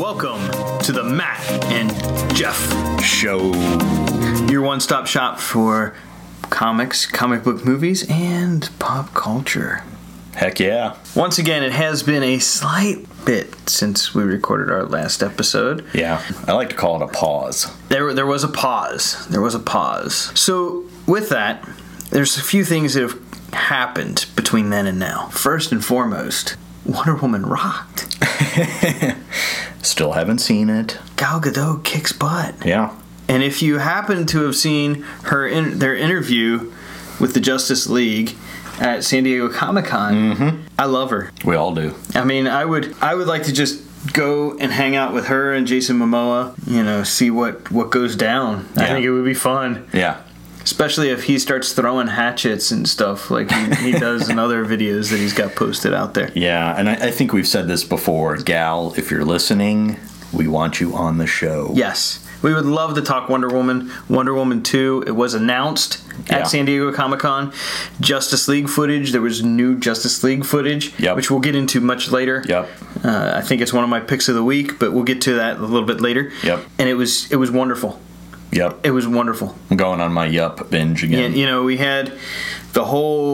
Welcome to the Matt and Jeff Show. Your one-stop shop for comics, comic book movies, and pop culture. Heck yeah. Once again, it has been a slight bit since we recorded our last episode. Yeah, I like to call it a pause. There was a pause. There was a pause. So, with that, there's a few things that have happened between then and now. First and foremost, Wonder Woman rocked. Still haven't seen it. Gal Gadot kicks butt. Yeah. And if you happen to have seen their interview with the Justice League at San Diego Comic-Con, I love her. We all do. I mean, I would like to just go and hang out with her and Jason Momoa, see what goes down. Yeah. I think it would be fun. Yeah. Especially if he starts throwing hatchets and stuff like he does in other videos that he's got posted out there. Yeah, and I think we've said this before. Gal, if you're listening, we want you on the show. Yes. We would love to talk Wonder Woman. Wonder Woman 2, it was announced at San Diego Comic-Con. Justice League footage. There was new Justice League footage, which we'll get into much later. Yep. I think it's one of my picks of the week, but we'll get to that a little bit later. Yep. And it was wonderful. Yep. It was wonderful. I'm going on my Yup binge again. Yeah, we had the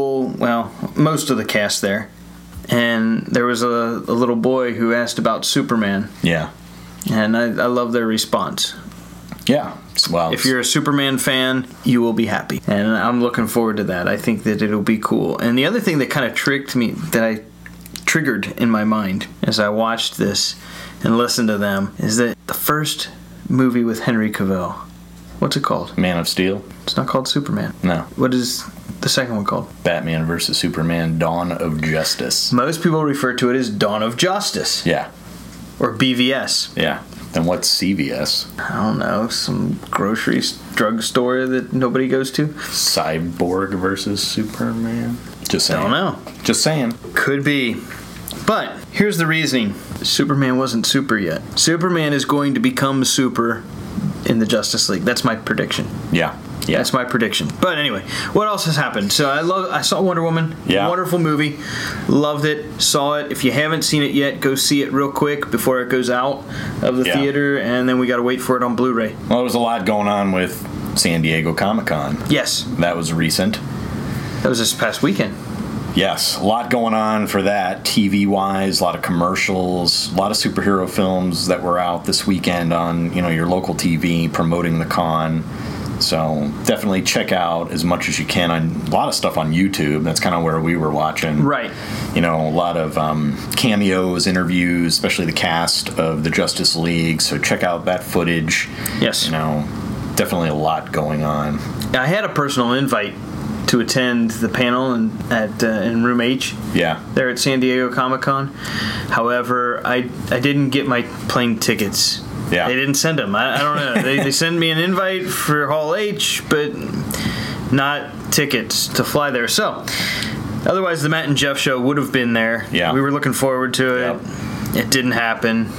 most of the cast there. And there was a little boy who asked about Superman. Yeah. And I love their response. Yeah. Well, if you're a Superman fan, you will be happy. And I'm looking forward to that. I think that it'll be cool. And the other thing that kind of triggered in my mind as I watched this and listened to them is that the first movie with Henry Cavill, what's it called? Man of Steel? It's not called Superman. No. What is the second one called? Batman vs. Superman, Dawn of Justice. Most people refer to it as Dawn of Justice. Yeah. Or BVS. Yeah. And what's CVS? I don't know. Some grocery drugstore that nobody goes to. Cyborg versus Superman? Just saying. I don't know. Just saying. Could be. But here's the reasoning. Superman wasn't super yet. Superman is going to become super in the Justice League. That's my prediction. Yeah. Yeah. That's my prediction. But anyway, what else has happened? So I saw Wonder Woman. Yeah. Wonderful movie. Loved it. Saw it. If you haven't seen it yet, go see it real quick before it goes out of the theater, and then we got to wait for it on Blu-ray. Well, there was a lot going on with San Diego Comic-Con. Yes. That was recent. That was this past weekend. Yes, a lot going on for that, TV-wise, a lot of commercials, a lot of superhero films that were out this weekend on, your local TV promoting the con. So definitely check out as much as you can. A lot of stuff on YouTube. That's kind of where we were watching. Right. A lot of cameos, interviews, especially the cast of the Justice League. So check out that footage. Yes. Definitely a lot going on. I had a personal invite to attend the panel in Room H. Yeah. There at San Diego Comic-Con. However, I didn't get my plane tickets. Yeah. They didn't send them. I don't know. They sent me an invite for Hall H, but not tickets to fly there. So, otherwise, the Matt and Jeff show would have been there. Yeah. We were looking forward to it. Yep. It didn't happen.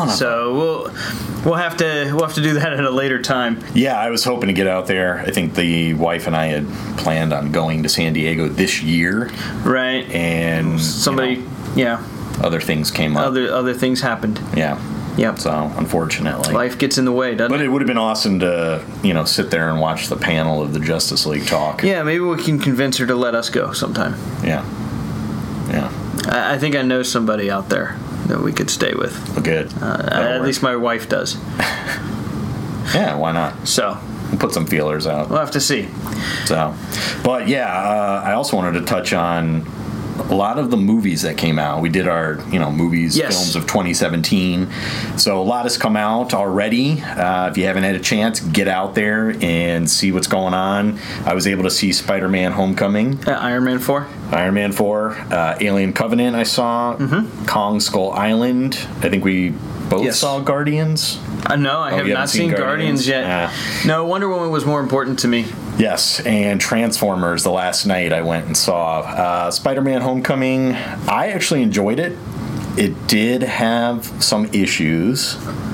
So we'll have to do that at a later time. Yeah, I was hoping to get out there. I think the wife and I had planned on going to San Diego this year. Right. And other things came up. Other things happened. Yeah. Yep. So, unfortunately. Life gets in the way, doesn't it? But it would have been awesome to, sit there and watch the panel of the Justice League talk. Yeah, maybe we can convince her to let us go sometime. Yeah. Yeah. I think I know somebody out there that we could stay with. Well, good. At least my wife does. Yeah, why not? So. We'll put some feelers out. We'll have to see. So. But, I also wanted to touch on a lot of the movies that came out. We did our, movies, films of 2017. So a lot has come out already. If you haven't had a chance, get out there and see what's going on. I was able to see Spider-Man Homecoming. Iron Man 4. Iron Man 4. Alien Covenant I saw. Mm-hmm. Kong Skull Island. I think we both saw Guardians. No, I have not seen Guardians yet. No, Wonder Woman was more important to me. Yes, and Transformers the last night I went and saw. Spider-Man Homecoming, I actually enjoyed it. It did have some issues.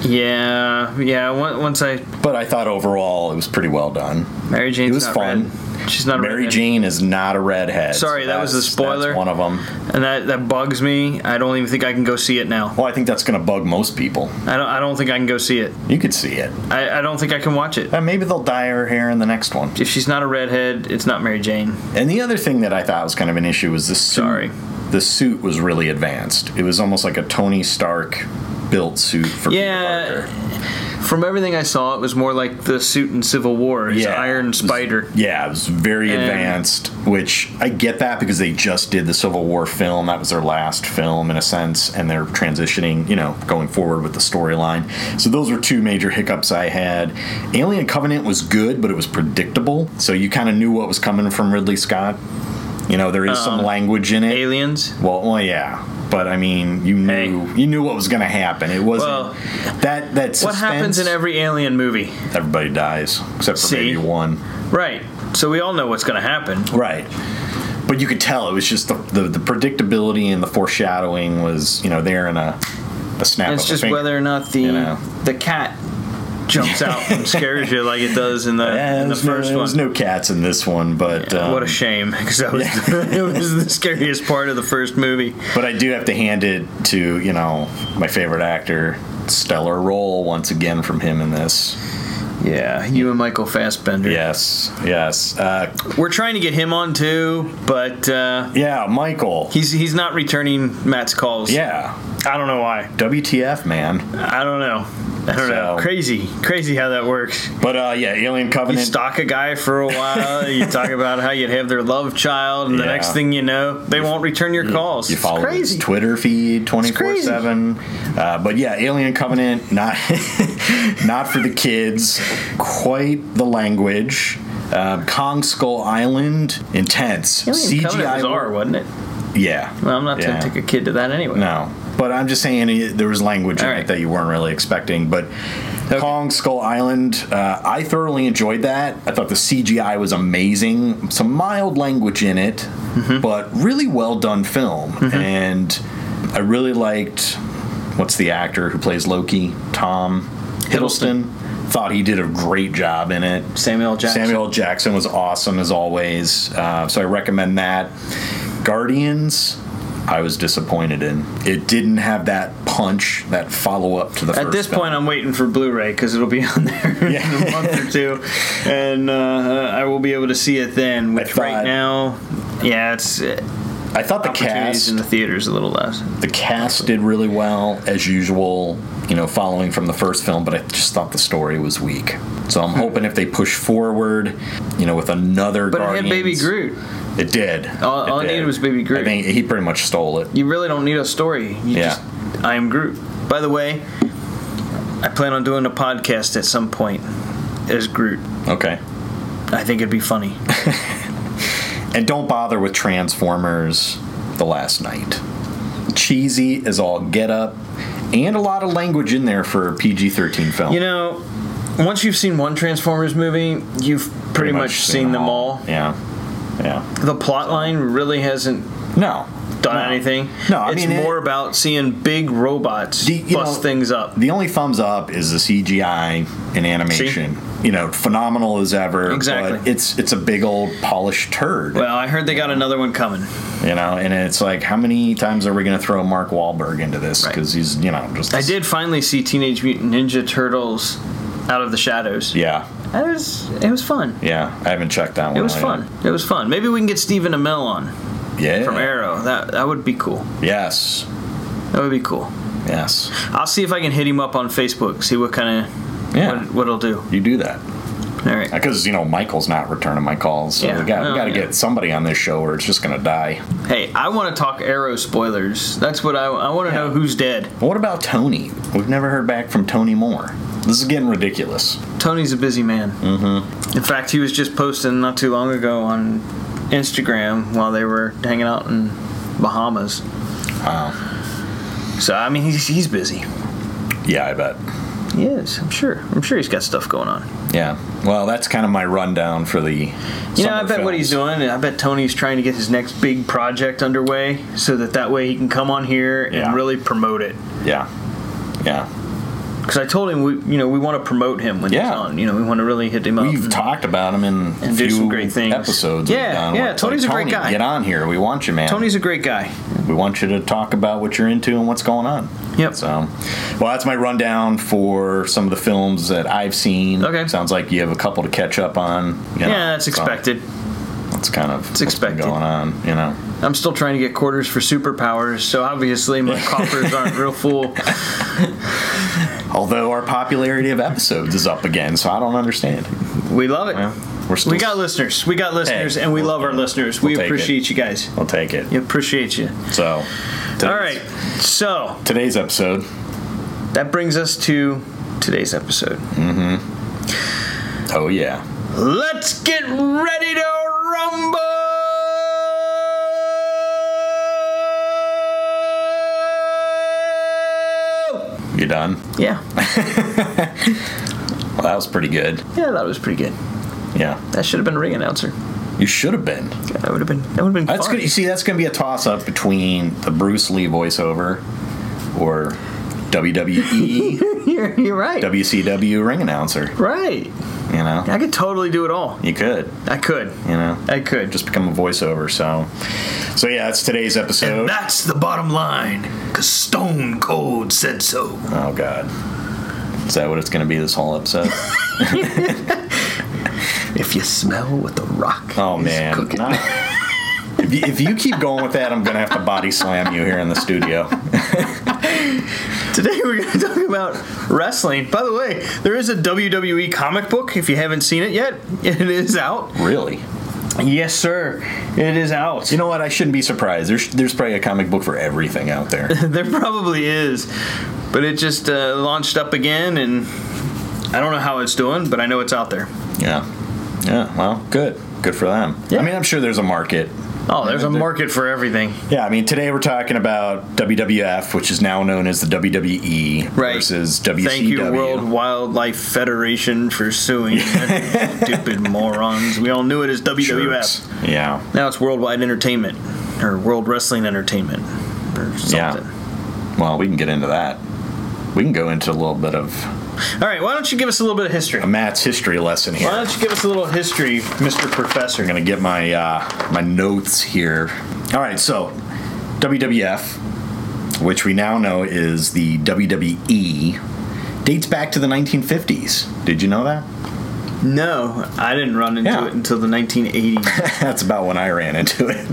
Yeah. Once But I thought overall it was pretty well done. Mary Jane's It was not fun. red. She's not a Mary redhead. Jane is not a redhead. Sorry, that was the spoiler. That's one of them. And that bugs me. I don't even think I can go see it now. Well, I think that's going to bug most people. I don't think I can go see it. You could see it. I don't think I can watch it. Maybe they'll dye her hair in the next one. If she's not a redhead, it's not Mary Jane. And the other thing that I thought was kind of an issue was the suit. Sorry. The suit was really advanced. It was almost like a Tony Stark built suit for Peter Parker. From everything I saw, it was more like the suit in Civil War. His Iron Spider. It was very advanced, which I get that because they just did the Civil War film. That was their last film, in a sense, and they're transitioning, going forward with the storyline. So those were two major hiccups I had. Alien Covenant was good, but it was predictable. So you kind of knew what was coming from Ridley Scott. There is some language in it. Aliens? Well, yeah. But I mean, you knew what was going to happen. It wasn't that suspense. What happens in every Alien movie? Everybody dies, except for maybe one. Right. So we all know what's going to happen. Right. But you could tell it was just the predictability and the foreshadowing was there in a snap of a It's just finger. whether or not the cat jumps out and scares you like it does in the first one. There was no cats in this one, but what a shame, because it was the scariest part of the first movie. But I do have to hand it to my favorite actor. Stellar role once again from him in this. Yeah, you and Michael Fassbender. Yes. We're trying to get him on too, but Michael. He's not returning Matt's calls. Yeah, I don't know why. WTF, man. I don't know. Crazy how that works. But Alien Covenant. You stalk a guy for a while. You talk about how you'd have their love child, and the next thing you know, they won't return your calls. You follow his Twitter feed 24/7. But Alien Covenant, not not for the kids. Quite the language. Kong Skull Island, intense. Alien Covenant was R, wasn't it? Yeah. Well, I'm not going to take a kid to that anyway. No. But I'm just saying there was language in it that you weren't really expecting. But Kong Skull Island, I thoroughly enjoyed that. I thought the CGI was amazing. Some mild language in it, but really well done film. And I really liked, what's the actor who plays Loki? Tom Hiddleston. Thought he did a great job in it. Samuel L. Jackson was awesome as always. So I recommend that. Guardians, I was disappointed in. It didn't have that punch, that follow-up to the first At this film. point, I'm waiting for Blu-ray because it'll be on there in a month or two, and I will be able to see it then. Which right now, it's... I thought the cast in the theaters a little less. The cast did really well, as usual, following from the first film, but I just thought the story was weak. So I'm hoping if they push forward, with another Guardians... But it had Baby Groot. It did. All I needed was Baby Groot. I think he pretty much stole it. You really don't need a story. I am Groot. By the way, I plan on doing a podcast at some point as Groot. Okay. I think it'd be funny. And don't bother with Transformers The Last Night. Cheesy as all get up, and a lot of language in there for a PG-13 film. Once you've seen one Transformers movie, you've pretty much seen them all. Yeah. The plot line really hasn't done anything. No, it's more about seeing big robots bust things up. The only thumbs up is the CGI and animation. Phenomenal as ever. Exactly. But it's a big old polished turd. Well, I heard they got another one coming. And it's like, how many times are we going to throw Mark Wahlberg into this? Because he's, just... I did finally see Teenage Mutant Ninja Turtles Out of the Shadows. Yeah. It was fun. Yeah, I haven't checked that one out. It was fun. Maybe we can get Stephen Amell on. Yeah. From Arrow. That would be cool. Yes. That would be cool. Yes. I'll see if I can hit him up on Facebook, see what kind of what he'll do. You do that. All right. Because, Michael's not returning my calls, so we got to get somebody on this show or it's just going to die. Hey, I want to talk Arrow spoilers. That's what I want to know who's dead. What about Tony? We've never heard back from Tony Moore. This is getting ridiculous. Tony's a busy man. In fact, he was just posting not too long ago on Instagram while they were hanging out in Bahamas. Wow. So, I mean, he's busy. Yeah, I bet. He is. I'm sure he's got stuff going on. Yeah. Well, that's kind of my rundown for the I bet what he's doing, I bet Tony's trying to get his next big project underway so that way he can come on here and really promote it. Yeah. Yeah. Because I told him we want to promote him when he's on. We want to really hit him up. We've talked about him in a few some great things. episodes. Yeah. Tony's a great guy. Get on here. We want you, man. Tony's a great guy. We want you to talk about what you're into and what's going on. Yep. So, well, that's my rundown for some of the films that I've seen. Okay. Sounds like you have a couple to catch up on. That's expected. That's kind of what's expected going on. I'm still trying to get quarters for Superpowers, so obviously my coffers aren't real full. Although our popularity of episodes is up again, so I don't understand. We love it. Well, we got listeners. And we love our listeners. We appreciate you guys. We'll take it. We appreciate you. So, all right. So today's episode. That brings us to today's episode. Mm-hmm. Oh yeah. Let's get ready to rumble. You done? Yeah. Well, that was pretty good. Yeah, that was pretty good. Yeah. That should have been a ring announcer. You should have been. Yeah, that would have been That's fun. good. You see, that's going to be a toss-up between the Bruce Lee voiceover or WWE. You're right. WCW ring announcer. Right. I could totally do it all. You could. I could. I could. Just become a voiceover. So yeah, it's today's episode. And that's the bottom line, because Stone Cold said so. Oh, God. Is that what it's going to be this whole episode? If you smell what the Rock is cooking. If you keep going with that, I'm going to have to body slam you here in the studio. Today we're going to talk about wrestling. By the way, there is a WWE comic book. If you haven't seen it yet, it is out. Really? Yes, sir. It is out. You know what? I shouldn't be surprised. There's probably a comic book for everything out there. There probably is. But it just launched up again, and I don't know how it's doing, but I know it's out there. Yeah. Yeah, well, good. Good for them. Yeah. I mean, I'm sure there's a market. Oh, there's a market for everything. Yeah, I mean, today we're talking about WWF, which is now known as the WWE, versus WCW. Thank you, World Wildlife Federation, for suing stupid morons. We all knew it as WWF. Jerks. Yeah. Now it's Worldwide Entertainment, or World Wrestling Entertainment, or something. Yeah. Well, we can get into that. We can go into a little bit of... All right, why don't you give us a little bit of history? A Matt's history lesson here. Why don't you give us a little history, Mr. Professor? I'm going to get my my notes here. All right, so WWF, which we now know is the WWE, dates back to the 1950s. Did you know that? No, I didn't run into it until the 1980s. That's about when I ran into it.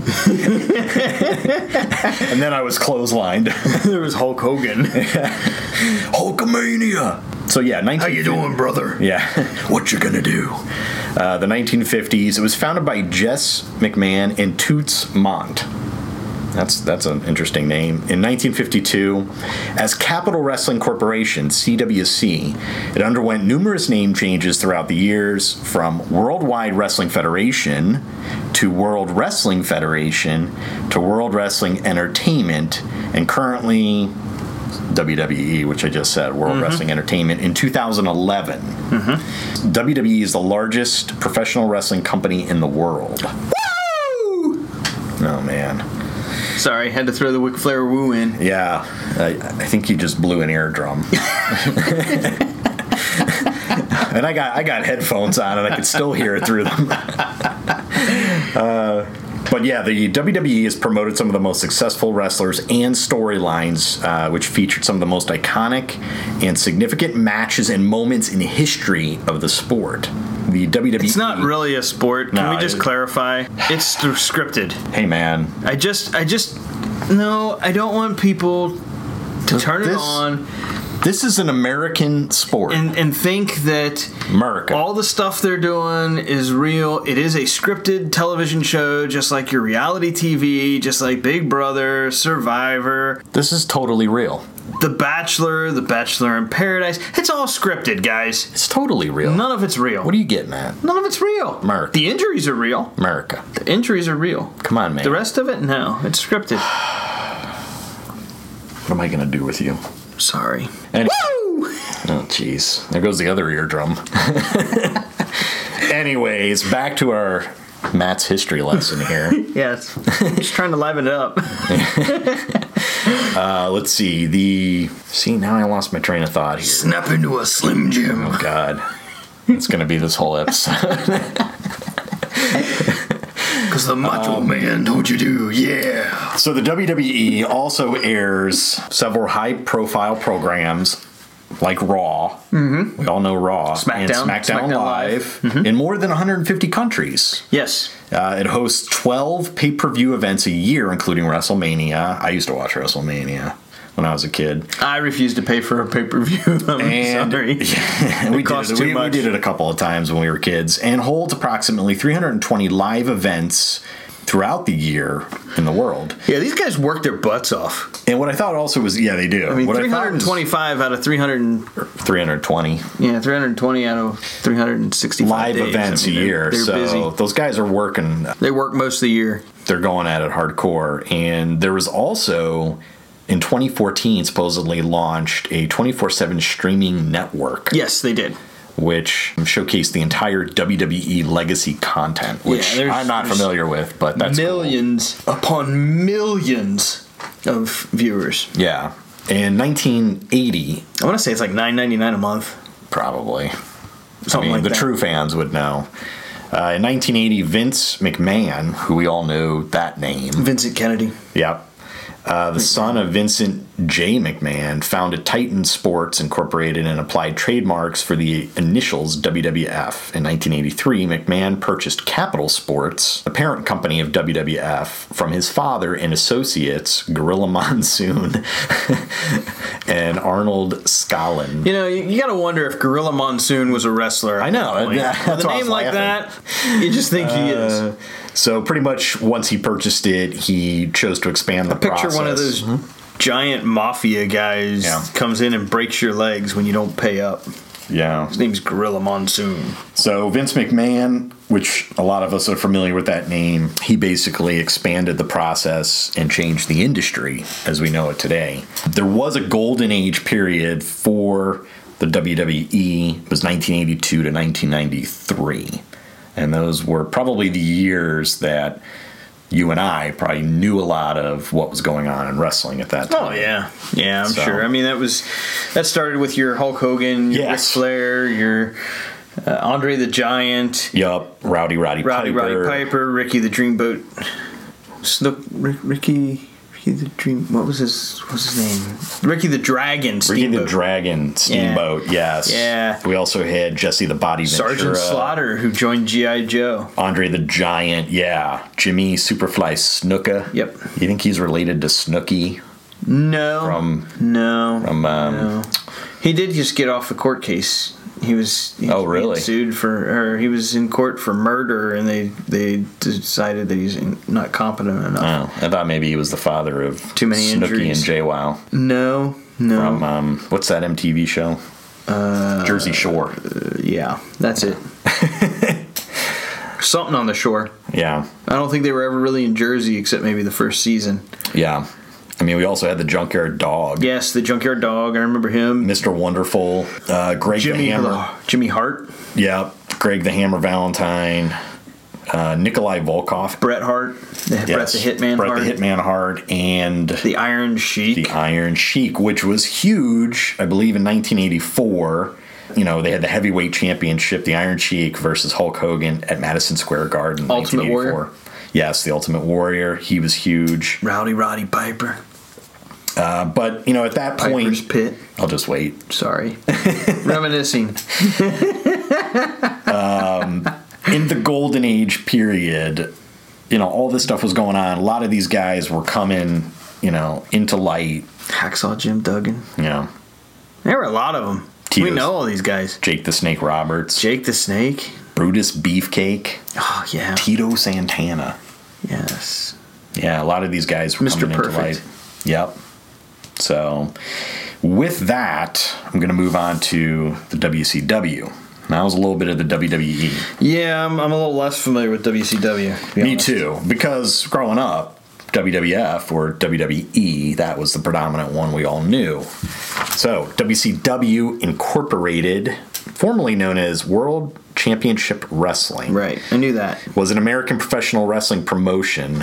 And then I was clotheslined. There was Hulk Hogan. Hulkamania! So yeah, How you doing, brother? Yeah. What you gonna do? The 1950s. It was founded by Jess McMahon and Toots Mondt. That's an interesting name. In 1952, as Capital Wrestling Corporation, CWC, it underwent numerous name changes throughout the years, from Worldwide Wrestling Federation to World Wrestling Federation to World Wrestling Entertainment, and currently WWE, which I just said, World Wrestling Entertainment, in 2011. WWE is the largest professional wrestling company in the world. Woo! Oh, man. Sorry, had to throw the Ric Flair woo in. Yeah, I think you just blew an eardrum. And I got headphones on, and I could still hear it through them. But yeah, the WWE has promoted some of the most successful wrestlers and storylines, which featured some of the most iconic and significant matches and moments in history of the sport. The WWE... It's not really a sport. Can we just clarify? It's scripted. Hey, man. I don't want people to turn it on. This is an American sport. And think that America. All the stuff they're doing is real. It is a scripted television show, just like your reality TV, just like Big Brother, Survivor. This is totally real. The Bachelor in Paradise. It's all scripted, guys. It's totally real. None of it's real. What are you getting at? None of it's real. America. The injuries are real. America. The injuries are real. Come on, man. The rest of it, no. It's scripted. What am I going to do with you? Sorry. Woo! Oh, jeez. There goes the other eardrum. Anyways, back to our Matt's history lesson here. Yes. Just trying to liven it up. Let's see. Now I lost my train of thought here. Snap into a Slim Jim. Oh, God. It's going to be this whole episode. Because the Macho Man told you to, yeah. So the WWE also airs several high-profile programs like Raw. Mm-hmm. We all know Raw. SmackDown. And SmackDown Live. Mm-hmm. In more than 150 countries. Yes. It hosts 12 pay-per-view events a year, including WrestleMania. I used to watch WrestleMania when I was a kid. I refused to pay for a pay-per-view. Sorry. Yeah, we did it a couple of times when we were kids. And holds approximately 320 live events throughout the year in the world. Yeah, these guys work their butts off. And what I thought also was, yeah, they do. I mean, 325 out of 320. Yeah, 320 out of 365 live days. events a year. They're so busy. Those guys are working. They work most of the year. They're going at it hardcore. And there was also, in 2014, supposedly launched a 24/7 streaming network. Yes, they did. Which showcased the entire WWE legacy content, which I'm not familiar with, but that's millions upon millions of viewers. Yeah. In 1980, I want to say it's like $9.99 a month. Probably. Something like that. The that. true fans would know. In 1980, Vince McMahon, who we all knew that name. Vincent Kennedy. Yep. The son of Vincent J. McMahon founded Titan Sports Incorporated and applied trademarks for the initials WWF. In 1983, McMahon purchased Capital Sports, the parent company of WWF, from his father and associates, Gorilla Monsoon and Arnold Skaaland. You know, you got to wonder if Gorilla Monsoon was a wrestler. I know. With a name like that, you just think he is. So pretty much once he purchased it, he chose to expand the process. Picture one of those giant mafia guys comes in and breaks your legs when you don't pay up. Yeah. His name's Gorilla Monsoon. So Vince McMahon, which a lot of us are familiar with that name, he basically expanded the process and changed the industry as we know it today. There was a golden age period for the WWE. It was 1982 to 1993. And those were probably the years that you and I probably knew a lot of what was going on in wrestling at that time. Oh, yeah. Yeah, I'm sure. I mean, that started with your Hulk Hogan, your Ric Flair, your Andre the Giant. Yup. Rowdy Piper. Ricky the Dreamboat. Ricky the Dream. What was his name? Ricky the Dragon Steamboat. Ricky the Dragon Steamboat. Yes. Yeah. We also had Jesse the Body Ventura. Sergeant Slaughter, who joined G.I. Joe. Andre the Giant. Yeah. Jimmy Superfly Snuka. Yep. You think he's related to Snooki? No. No. He did just get off the court case. He was really? Sued he was in court for murder, and they decided that he's not competent enough. Oh, I thought maybe he was the father of too many Snooki injuries. and JWoww. No. From what's that MTV show? Jersey Shore. Yeah, that's it. Something on the shore. Yeah. I don't think they were ever really in Jersey except maybe the first season. Yeah. I mean, we also had the Junkyard Dog. Yes, the Junkyard Dog. I remember him. Mr. Wonderful. Greg the Hammer. Jimmy Hart. Yep. Greg the Hammer Valentine. Nikolai Volkov. Bret Hart. Bret the Hitman Hart. Bret the Hitman Hart. And the Iron Sheik. The Iron Sheik, which was huge, I believe, in 1984. You know, they had the heavyweight championship, the Iron Sheik versus Hulk Hogan at Madison Square Garden in Ultimate 1984. Warrior. Yes, the Ultimate Warrior. He was huge. Roddy Piper. But, you know, at that point... Piper's Pit. I'll just wait. Sorry. Reminiscing. In the Golden Age period, you know, all this stuff was going on. A lot of these guys were coming, you know, into light. Hacksaw Jim Duggan. Yeah. There were a lot of them. We know all these guys. Jake the Snake Roberts. Jake the Snake. Brutus Beefcake. Oh, yeah. Tito Santana. Yes. Yeah, a lot of these guys were coming into light. Yep. So, with that, I'm going to move on to the WCW. That was a little bit of the WWE. Yeah, I'm a little less familiar with WCW. Me too, because growing up, WWF or WWE, that was the predominant one we all knew. So, WCW Incorporated, formerly known as World Championship Wrestling. Right, I knew that. Was an American professional wrestling promotion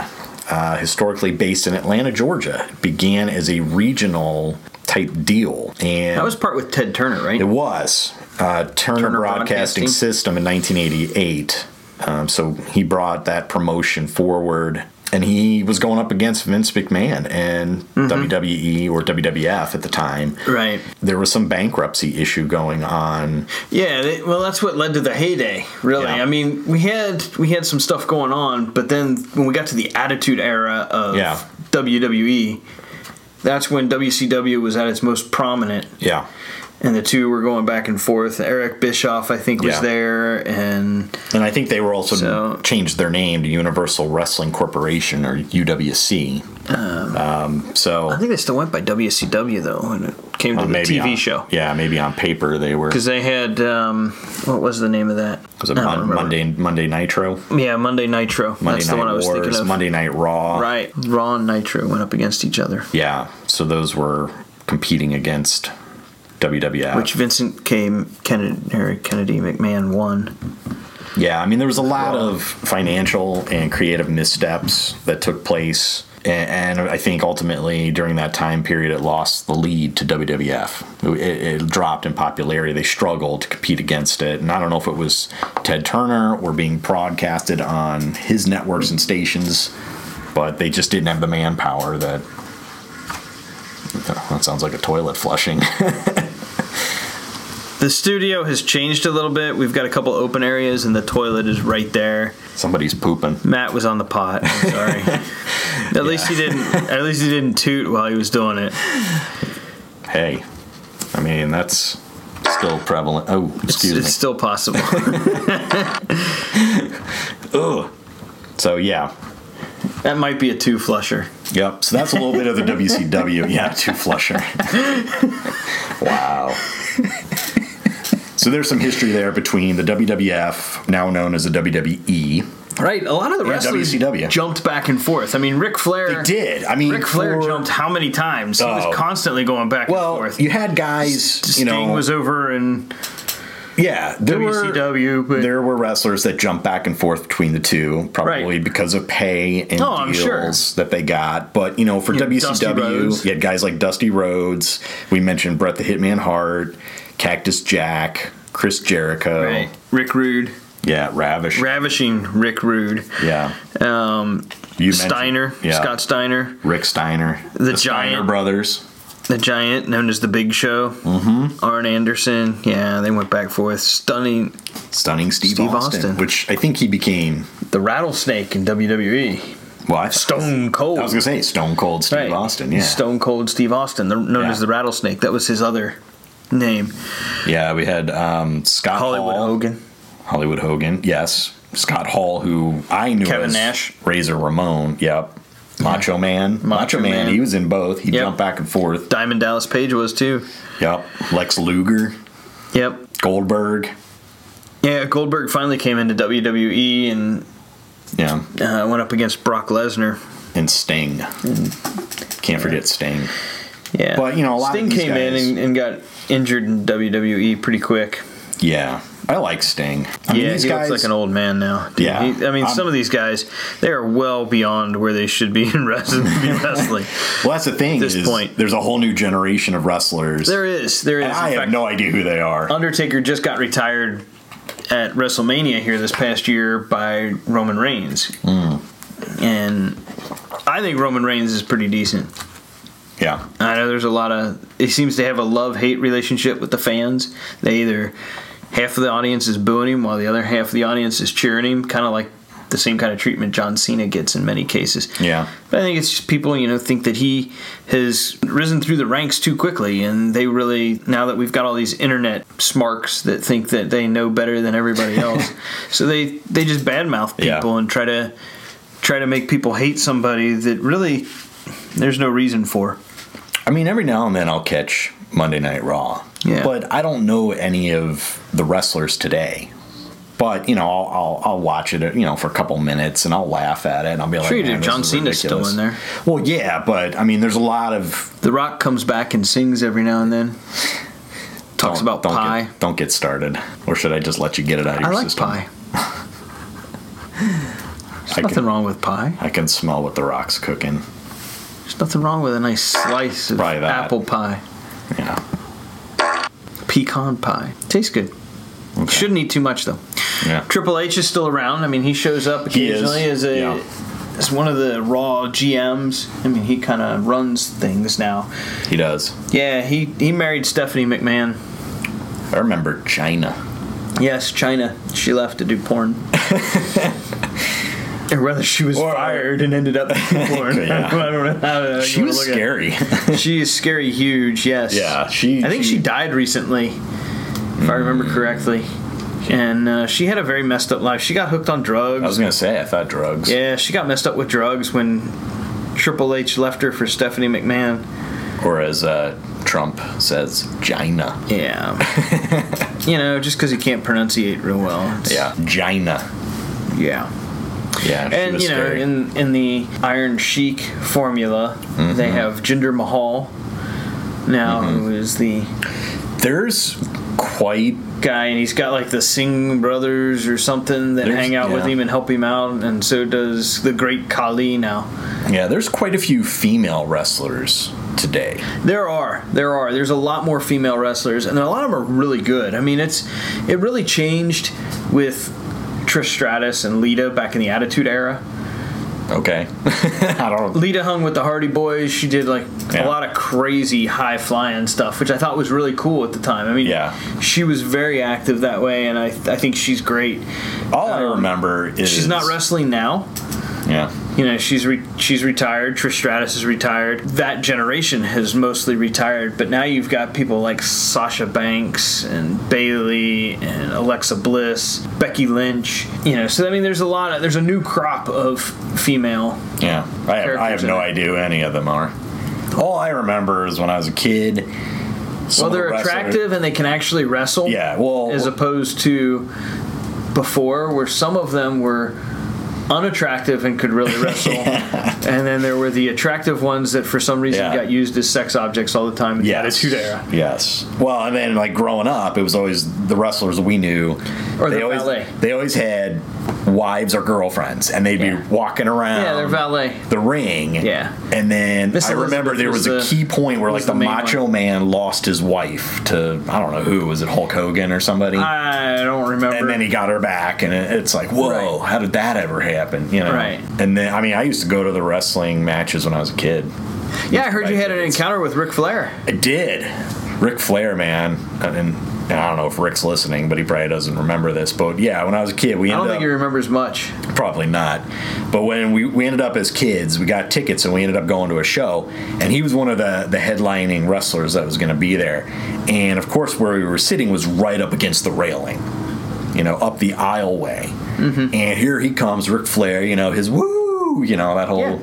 historically based in Atlanta, Georgia. It began as a regional type deal. And that was part with Ted Turner, right? It was. Turner Broadcasting System in 1988. So he brought that promotion forward. And he was going up against Vince McMahon and WWE or WWF at the time. Right. There was some bankruptcy issue going on. Yeah, well, that's what led to the heyday, really. Yeah. I mean, we had some stuff going on, but then when we got to the Attitude Era of WWE, that's when WCW was at its most prominent. Yeah. And the two were going back and forth. Eric Bischoff, I think, was there, and I think they were also changed their name to Universal Wrestling Corporation, or UWC. So I think they still went by WCW though when it came to the TV show. Yeah, maybe on paper they were, because they had what was the name of that? Was it Monday Nitro? Yeah, Monday Nitro. That's the one I was thinking of. Monday Night Raw. Right, Raw and Nitro went up against each other. Yeah, so those were competing against WWF, which Vincent Kennedy McMahon won. Yeah, I mean, there was a lot of financial and creative missteps that took place, and I think ultimately during that time period it lost the lead to WWF. It dropped in popularity. They struggled to compete against it, and I don't know if it was Ted Turner or being broadcasted on his networks and stations, but they just didn't have the manpower that... That sounds like a toilet flushing. The studio has changed a little bit. We've got a couple open areas, and the toilet is right there. Somebody's pooping. Matt was on the pot. I'm sorry. At least he didn't toot while he was doing it. Hey, I mean, that's still prevalent. Oh, excuse me. It's still possible. Ugh. So yeah. That might be a two-flusher. Yep. So that's a little bit of the WCW. Yeah, two-flusher. Wow. So there's some history there between the WWF, now known as the WWE. Right. A lot of the wrestlers WCW jumped back and forth. I mean, Ric Flair... They did. I mean, Ric Flair jumped how many times? He was constantly going back and forth. Well, you had guys... Sting was over in... Yeah, WCW, but there were wrestlers that jumped back and forth between the two, probably because of pay and deals that they got. But, for WCW, you had guys like Dusty Rhodes. We mentioned Bret the Hitman Hart, Cactus Jack, Chris Jericho. Right. Rick Rude. Yeah, Ravishing Rick Rude. Yeah. Steiner. Yeah. Scott Steiner. Rick Steiner. The Giant. Steiner brothers. The Giant, known as the Big Show. Mm-hmm. Arn Anderson. Yeah, they went back and forth. Stunning Steve Austin. Which I think he became... the Rattlesnake in WWE. Well, Stone Cold. I was going to say Stone Cold Steve Austin, yeah. Stone Cold Steve Austin, known as the Rattlesnake. That was his other name. Yeah, we had Scott Hollywood Hall. Hollywood Hogan, yes. Scott Hall, who I knew Kevin as Nash. Razor Ramon, yep. Macho Man, he was in both. He jumped back and forth. Diamond Dallas Page was too. Yep. Lex Luger. Yep. Goldberg. Yeah, Goldberg finally came into WWE and went up against Brock Lesnar. And Sting. Can't forget Sting. Yeah. But, a lot Sting of these came guys, in and got injured in WWE pretty quick. Yeah. I like Sting. I mean, he looks like an old man now. Dude. Yeah. Some of these guys, they are well beyond where they should be in wrestling. Well, that's the thing. At this point, there's a whole new generation of wrestlers. There is. And I have no idea who they are. Undertaker just got retired at WrestleMania here this past year by Roman Reigns. And I think Roman Reigns is pretty decent. Yeah. I know there's a lot of... He seems to have a love-hate relationship with the fans. They either... half of the audience is booing him while the other half of the audience is cheering him, kind of like the same kind of treatment John Cena gets in many cases. Yeah. But I think it's just people, think that he has risen through the ranks too quickly, and they really, now that we've got all these internet smarks that think that they know better than everybody else, so they just badmouth people and try to make people hate somebody that really there's no reason for. I mean, every now and then I'll catch Monday Night Raw. Yeah. But I don't know any of the wrestlers today. But, I'll watch it, for a couple minutes and I'll laugh at it and I'll be like, man, John Cena's still in there. Well, yeah, but I mean, there's a lot of... The Rock comes back and sings every now and then. Talks about pie. Don't get started. Or should I just let you get it out of your system? I like pie. There's nothing wrong with pie. I can smell what The Rock's cooking. There's nothing wrong with a nice slice of apple pie. Yeah. Pecan pie. Tastes good. Okay. Shouldn't eat too much, though. Yeah. Triple H is still around. I mean, he shows up occasionally as one of the Raw GMs. I mean, he kind of runs things now. He does. Yeah, he married Stephanie McMahon. I remember China. Yes, China. She left to do porn. Or whether she was fired and ended up doing porn. Yeah. I don't know. She was scary. She is scary huge, yes. Yeah. I think she died recently, if I remember correctly. And she had a very messed up life. She got hooked on drugs. I was going to say, I thought drugs. Yeah, she got messed up with drugs when Triple H left her for Stephanie McMahon. Or as Trump says, Gina. Yeah. Just because he can't pronunciate real well. Yeah, Gina. Yeah. Yeah, and was scary. in the Iron Sheik formula, they have Jinder Mahal now, who is the guy, and he's got like the Singh brothers or something that hang out with him and help him out, and so does the Great Khali now. Yeah, there's quite a few female wrestlers today. There are. There's a lot more female wrestlers, and a lot of them are really good. I mean, it really changed with Trish Stratus and Lita back in the Attitude Era. Okay. I don't know. Lita hung with the Hardy Boys. She did a lot of crazy high flying stuff, which I thought was really cool at the time. I mean, she was very active that way, and I think she's great. All I remember is she's not wrestling now. Yeah. She's retired. Trish Stratus is retired. That generation has mostly retired, but now you've got people like Sasha Banks and Bayley and Alexa Bliss, Becky Lynch. So I mean, there's a new crop of female. Yeah, I have no idea who any of them are. All I remember is when I was a kid. They're attractive and they can actually wrestle. Yeah, well, as opposed to before, where some of them were unattractive and could really wrestle, and then there were the attractive ones that for some reason got used as sex objects all the time in the Attitude Era. Yes. Well, and then growing up, it was always the wrestlers we knew. Or the valet. They always had wives or girlfriends, and they'd be walking around. Yeah, they're valet. The ring. Yeah. And then I remember there was a key point where the Macho Man lost his wife to, I don't know who, was it Hulk Hogan or somebody? I don't remember. And then he got her back, and it's like, whoa, how did that ever happen? Right. And then, I mean, I used to go to the wrestling matches when I was a kid. Yeah, I heard you had an encounter with Ric Flair. I did. Ric Flair, man. And I don't know if Rick's listening, but he probably doesn't remember this. But yeah, when I was a kid, I don't think he remembers much. Probably not. But when we ended up as kids, we got tickets and we ended up going to a show. And he was one of the headlining wrestlers that was going to be there. And of course, where we were sitting was right up against the railing, up the aisleway. Mm-hmm. And here he comes, Ric Flair, his woo, that whole... Yeah.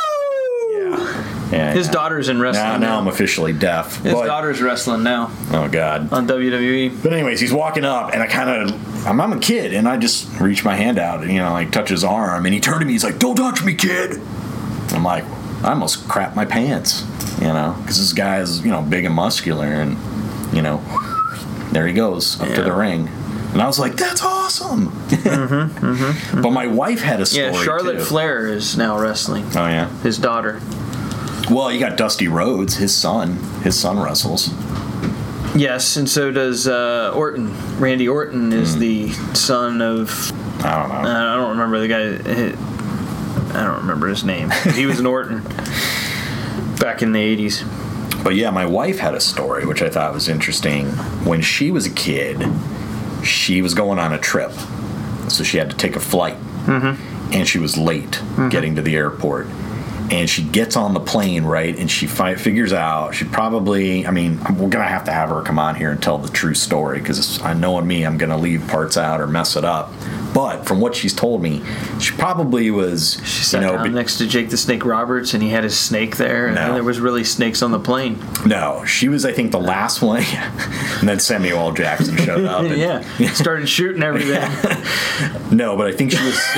Yeah, his daughter's in wrestling now I'm officially deaf. His daughter's wrestling now. Oh, God. On WWE. But anyways, he's walking up, and I'm a kid, and I just reach my hand out and, touch his arm. And he turned to me, he's like, "Don't touch me, kid." I'm like, I almost crapped my pants, because this guy is, big and muscular, and, there he goes up to the ring. And I was like, that's awesome. But my wife had a story, yeah, Charlotte too. Flair is now wrestling. Oh, yeah? His daughter. Well, you got Dusty Rhodes, his son. His son wrestles. Yes, and so does Orton. Randy Orton is the son of... I don't know. I don't remember the guy... I don't remember his name. He was an Orton back in the 80s. But yeah, my wife had a story, which I thought was interesting. When she was a kid, she was going on a trip. So she had to take a flight. Mm-hmm. And she was late getting to the airport. And she gets on the plane, right, and she figures out she probably, we're going to have her come on here and tell the true story, because I knowing me, I'm going to leave parts out or mess it up. But from what she's told me, she probably was, she sat down next to Jake the Snake Roberts, and he had his snake there, and there was really snakes on the plane. No, she was, I think, the last one. And then Samuel L. Jackson showed up. And, started shooting everything. No, but I think she was...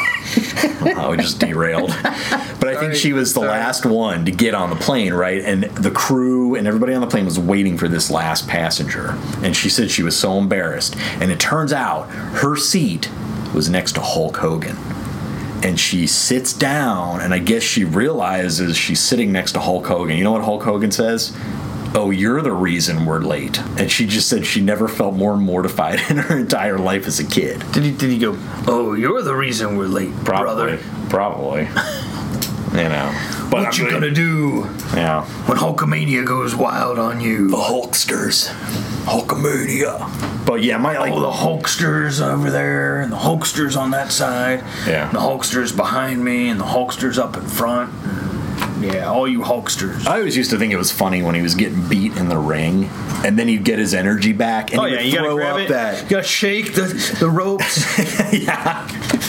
we just derailed. But I think she was the last one to get on the plane, right? And the crew and everybody on the plane was waiting for this last passenger. And she said she was so embarrassed. And it turns out her seat was next to Hulk Hogan. and she sits down, and I guess she realizes she's sitting next to Hulk Hogan. You know what Hulk Hogan says? "Oh, you're the reason we're late." And she just said she never felt more mortified in her entire life as a kid. Did he go, "Oh, you're the reason we're late, brother"? Probably. You know. But what you gonna do? Yeah. When Hulkamania goes wild on you. The Hulksters. Hulkamania. But yeah, the Hulksters over there, and the Hulksters on that side. Yeah. And the Hulksters behind me, and the Hulksters up in front. Yeah, all you Hulksters. I always used to think it was funny when he was getting beat in the ring, and then he'd get his energy back, and you gotta grab it. You gotta shake the ropes. Yeah.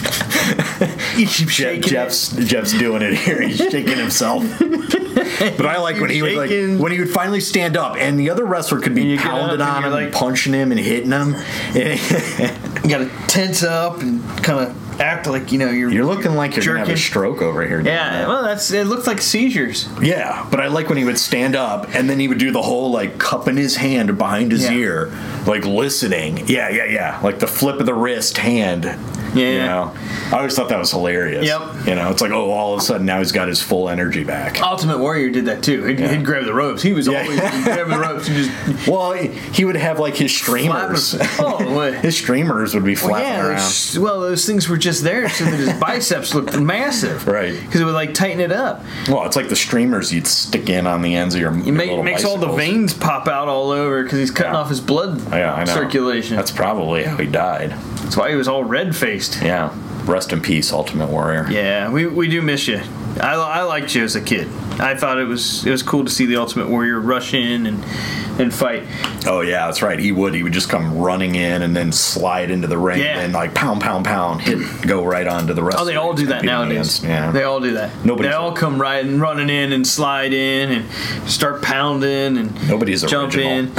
Jeff's doing it here. He's shaking himself. But I like when he would finally stand up, and the other wrestler could be pounding on him, and punching him, and hitting him. You gotta tense up and kind of act like you're looking like you're gonna have a stroke over here. Yeah, well, it looked like seizures. Yeah, but I like when he would stand up, and then he would do the whole cupping his hand behind his ear, listening. Yeah, like the flip of the wrist hand. Yeah. I always thought that was hilarious. Yep. It's like, all of a sudden now he's got his full energy back. Ultimate Warrior did that too. He'd grab the ropes. He was always grabbing the ropes and just. Well, he would have his streamers. His streamers would be flapping around. Those things were just there so that his biceps looked massive. Right. Because it would tighten it up. Well, it's like the streamers you'd stick in on the ends of your. It makes all the veins pop out all over because he's cutting off his blood circulation. That's probably how he died. That's why he was all red-faced. Yeah. Rest in peace, Ultimate Warrior. Yeah, we do miss you. I liked you as a kid. I thought it was cool to see the Ultimate Warrior rush in and fight. Oh yeah, that's right. He would just come running in and then slide into the ring and pound, go right onto the wrestler. Oh, they all do that nowadays. Yeah, they all do that. They all come running in and slide in and start pounding and jump in.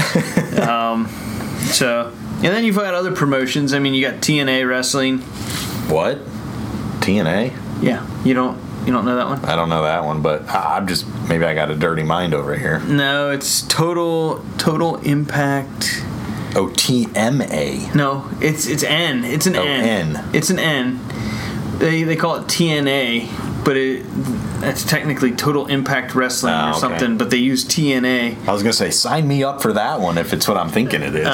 And then you've got other promotions. I mean, you got TNA wrestling. What? TNA? Yeah, you don't know that one? I don't know that one, but I'm just maybe I got a dirty mind over here. No, it's Total Impact. Oh, TMA. No, it's N. It's an N. N. It's an N. They call it TNA, but that's technically Total Impact Wrestling or something. But they use TNA. I was gonna say, sign me up for that one if it's what I'm thinking it is.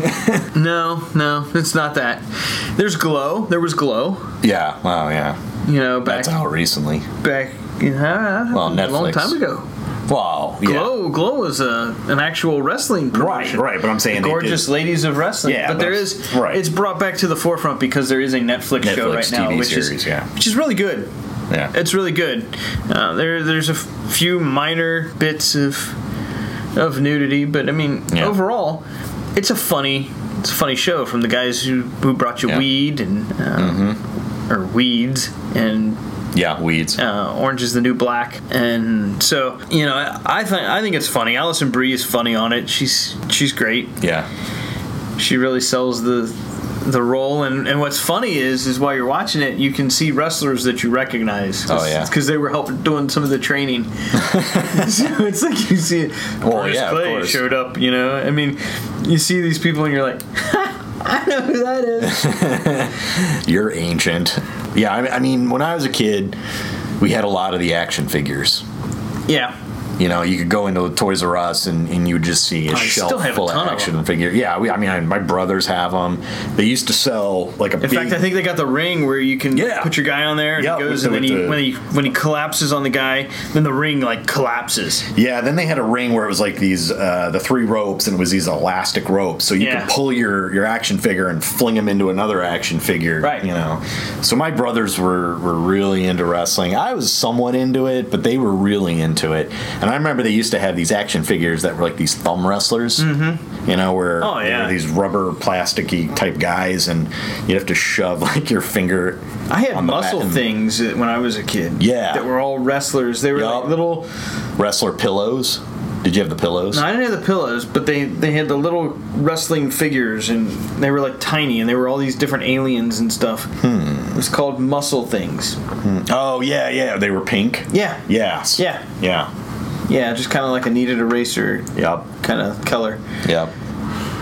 No, it's not that. There's Glow. There was Glow. Yeah. Well, yeah. Back. That's out recently. Back. Netflix. A long time ago. Wow. Yeah. Glow was an actual wrestling promotion. Right. But I'm saying Gorgeous Ladies of Wrestling. Yeah, but there is. Right. It's brought back to the forefront because there is a Netflix show right now, TV which series, is really good. Yeah. It's really good. There's a few minor bits of nudity, but I mean, overall, it's a funny show from the guys who brought you Weed and or Weeds and. Yeah, Weeds. Orange is the New Black, and so I think it's funny. Alison Brie is funny on it. She's great. Yeah, she really sells the role, and what's funny is while you're watching it, you can see wrestlers that you recognize. Oh yeah, because they were helping doing some of the training. So it's like you see it. Chris Clay showed up. I mean, you see these people, and you're like. I know who that is. You're ancient. Yeah, I mean, when I was a kid, we had a lot of the action figures. Yeah. You could go into Toys R Us and you would just see a shelf full of action figures. Yeah, my brothers have them. They used to sell In fact, I think they got the ring where you can put your guy on there and he goes, and then when he collapses on the guy, then the ring collapses. Yeah, then they had a ring where it was these the 3 ropes, and it was these elastic ropes, so you could pull your action figure and fling him into another action figure. Right. So my brothers were really into wrestling. I was somewhat into it, but they were really into it. And I remember they used to have these action figures that were like these thumb wrestlers, where they were these rubber plasticky type guys, and you'd have to shove your finger. I had muscle things when I was a kid. Yeah, that were all wrestlers. They were like little wrestler pillows. Did you have the pillows? No, I didn't have the pillows, but they had the little wrestling figures, and they were tiny, and they were all these different aliens and stuff. It was called Muscle Things. Oh yeah, they were pink. Yeah. Yes. Yeah. Yeah. Yeah, just kind of like a kneaded eraser. Yep. Kind of color. Yep.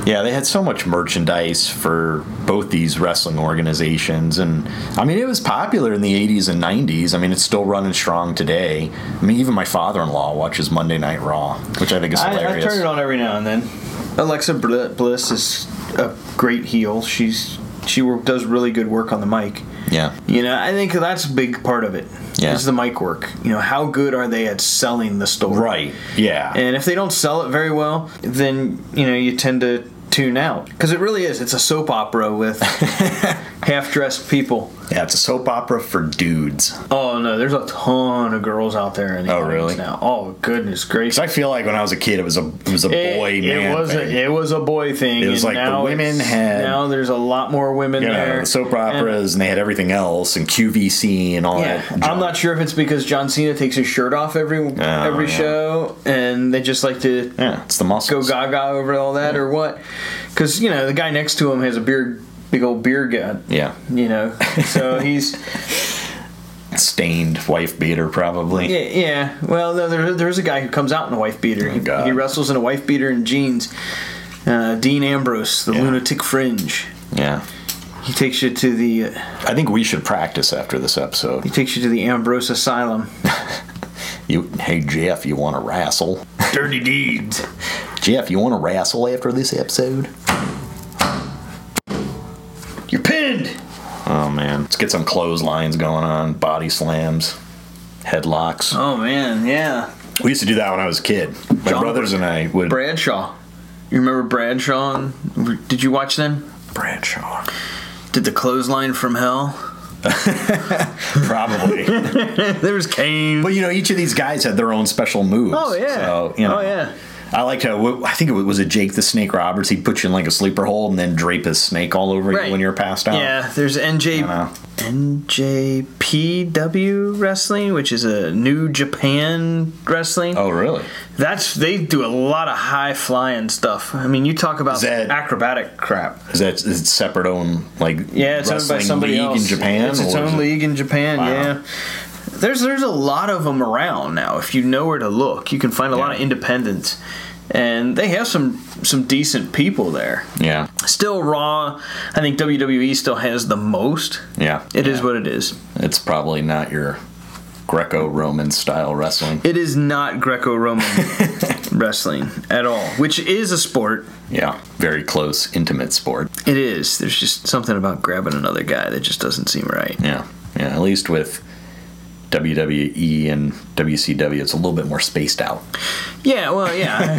Yeah, they had so much merchandise for both these wrestling organizations. And, I mean, it was popular in the 80s and 90s. I mean, it's still running strong today. I mean, even my father-in-law watches Monday Night Raw, which I think is hilarious. I turn it on every now and then. Alexa Bliss is a great heel. She does really good work on the mic. Yeah. You know, I think that's a big part of it. Yeah. Is the mic work. You know, how good are they at selling the story? Right, yeah. And if they don't sell it very well, then, you know, you tend to tune out. Because it really is. It's a soap opera with half-dressed people. Yeah, it's a soap opera for dudes. Oh, no, there's a ton of girls out there in the audience now. Oh, goodness gracious. Because I feel like when I was a kid, it was a boy man thing. It was a boy thing. It was like the women had... Now there's a lot more women there. The soap operas, and they had everything else, and QVC and all that. I'm not sure if it's because John Cena takes his shirt off every show, and they just like to it's the muscles. Go gaga over all that, or what. Because, you know, the guy next to him has a big old beer gut. Yeah. You know, so he's... Stained wife beater, probably. Yeah. Well, no, there's a guy who comes out in a wife beater. He wrestles in a wife beater and jeans. Dean Ambrose, the Lunatic Fringe. Yeah. He takes you to the... I think we should practice after this episode. He takes you to the Ambrose Asylum. Hey, Jeff, you want to wrestle? Dirty deeds. Jeff, you want to wrestle after this episode? You're pinned! Oh, man. Let's get some clotheslines going on. Body slams. Headlocks. Oh, man, yeah. We used to do that when I was a kid. My brothers and I would... Bradshaw. You remember Bradshaw? Did you watch them? Bradshaw. Did the clothesline from hell? Probably. There was Kane. But, you know, each of these guys had their own special moves. Oh, yeah. So, you know, oh, yeah. I liked how, I think it was Jake the Snake Roberts. He'd put you in like a sleeper hold and then drape his snake all over you when you're passed out. Yeah, there's NJPW Wrestling, which is a New Japan Wrestling. Oh, really? They do a lot of high flying stuff. I mean, you talk about acrobatic crap. Is it separate own it's owned by somebody league else in Japan? It's its own league in Japan. Wow. Yeah. There's a lot of them around now. If you know where to look, you can find a lot of independents, and they have some decent people there. Yeah. Still Raw, I think WWE still has the most. Yeah. It is what it is. It's probably not your Greco-Roman style wrestling. It is not Greco-Roman wrestling at all, which is a sport. Yeah, very close, intimate sport. It is. There's just something about grabbing another guy that just doesn't seem right. Yeah, at least with WWE and WCW, it's a little bit more spaced out. Yeah, well, yeah.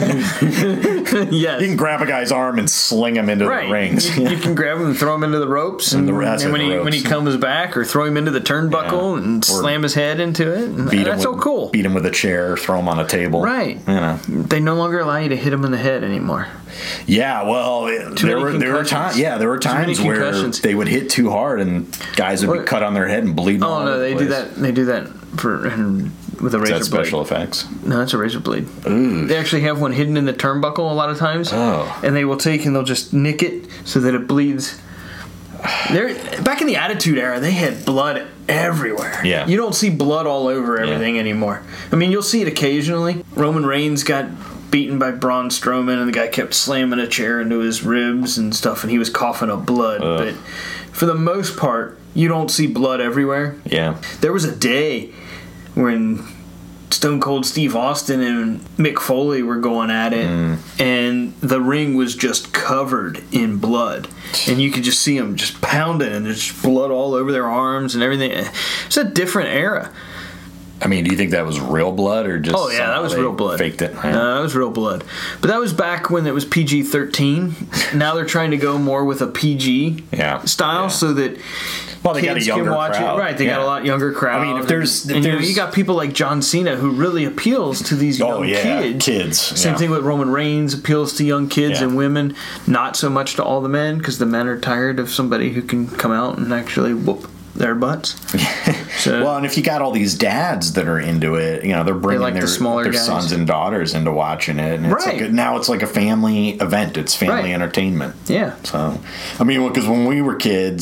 Yes. You can grab a guy's arm and sling him into the rings. You can grab him and throw him into the ropes, and when he comes back, or throw him into the turnbuckle and slam his head into it. That's so cool. Beat him with a chair, throw him on a table. Right. You know. They no longer allow you to hit him in the head anymore. Yeah, well, there were times where they would hit too hard and guys would be cut on their head and bleeding. Oh no, they do that. They do that with a razor blade. Special effects? No, that's a razor blade. Ooh. They actually have one hidden in the turnbuckle a lot of times. Oh. And they will take and they'll just nick it so that it bleeds. Back in the Attitude Era, they had blood everywhere. Yeah. You don't see blood all over everything anymore. I mean, you'll see it occasionally. Roman Reigns got beaten by Braun Strowman, and the guy kept slamming a chair into his ribs and stuff, and he was coughing up blood. But for the most part, you don't see blood everywhere. Yeah. There was a day when Stone Cold Steve Austin and Mick Foley were going at it, and the ring was just covered in blood. And you could just see them just pounding, and there's blood all over their arms and everything. It's a different era. I mean, do you think that was real blood or just... Oh, yeah, that was real blood. Faked it? Yeah. That was real blood. But that was back when it was PG-13. Now they're trying to go more with a PG style so that they got a younger watch crowd. It. Right, they got a lot younger crowd. I mean, if there's you got people like John Cena who really appeals to these young kids. Same thing with Roman Reigns, appeals to young kids and women, not so much to all the men, because the men are tired of somebody who can come out and actually whoop their butts. Well, and if you got all these dads that are into it, you know, they're bringing their sons and daughters into watching it. And it's now it's like a family event. It's family entertainment. Yeah. So, I mean, because when we were kids,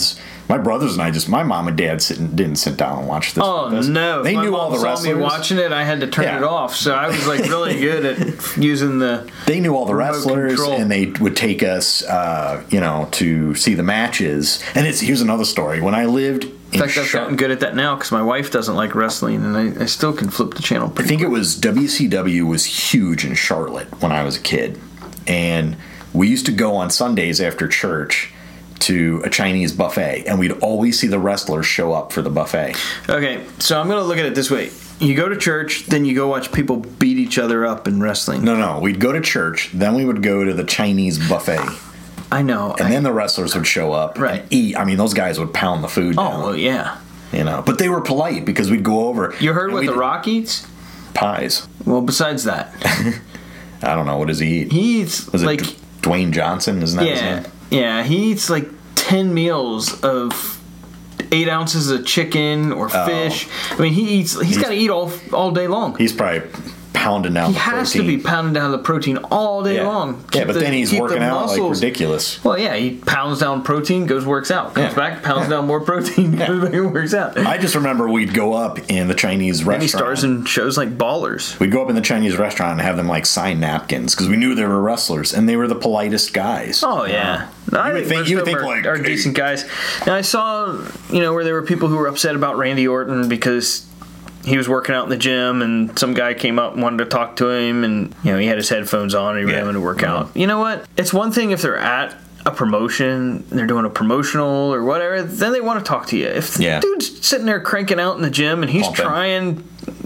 My brothers and I my mom and dad didn't sit down and watch this. Oh no! They knew all the wrestlers. Saw me watching it. I had to turn it off, so I was like really good at using the. They knew all the wrestlers, control. and they would take us, to see the matches. And here's another story. When I lived. In fact, I've gotten good at that now because my wife doesn't like wrestling, and I still can flip the channel. I think it was WCW was huge in Charlotte when I was a kid, and we used to go on Sundays after church to a Chinese buffet, and we'd always see the wrestlers show up for the buffet. Okay, so I'm going to look at it this way. You go to church, then you go watch people beat each other up in wrestling. No. We'd go to church, then we would go to the Chinese buffet. I know. And then the wrestlers would show up and eat. I mean, those guys would pound the food down. Oh, well, yeah. But they were polite because we'd go over. You heard what The Rock eats? Pies. Well, besides that. I don't know. What does he eat? He eats, Was it Dwayne Johnson? Isn't that his name? Yeah, he eats like 10 meals of 8 ounces of chicken or fish. I mean, he's got to eat all day long. He's probably pounding down the protein. He has to be pounding down the protein all day long. But then he's working out like ridiculous. Well, yeah, he pounds down protein, goes works out, comes back, pounds down more protein, goes back and works out. I just remember we'd go up in the Chinese restaurant. And he stars in shows like Ballers. We'd go up in the Chinese restaurant and have them like sign napkins because we knew they were wrestlers and they were the politest guys. Oh yeah. You would think like are decent guys. And I saw, where there were people who were upset about Randy Orton because he was working out in the gym and some guy came up and wanted to talk to him and he had his headphones on and he was having to work out. You know what? It's one thing if they're at a promotion, they're doing a promotional or whatever, then they want to talk to you. If the dude's sitting there cranking out in the gym and he's trying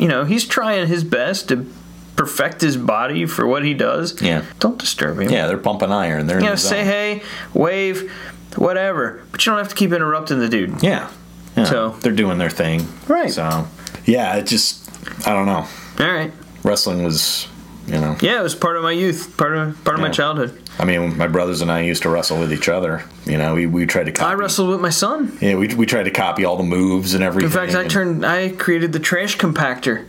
his best to perfect his body for what he does, don't disturb him. Yeah, they're pumping iron. They're say hey, wave, whatever, but you don't have to keep interrupting the dude. Yeah. So they're doing their thing. Right. So yeah, it just, I don't know. All right. Wrestling was, Yeah, it was part of my youth, part of my childhood. I mean, my brothers and I used to wrestle with each other. We tried to copy. I wrestled with my son. Yeah, we tried to copy all the moves and everything. In fact, I created the trash compactor.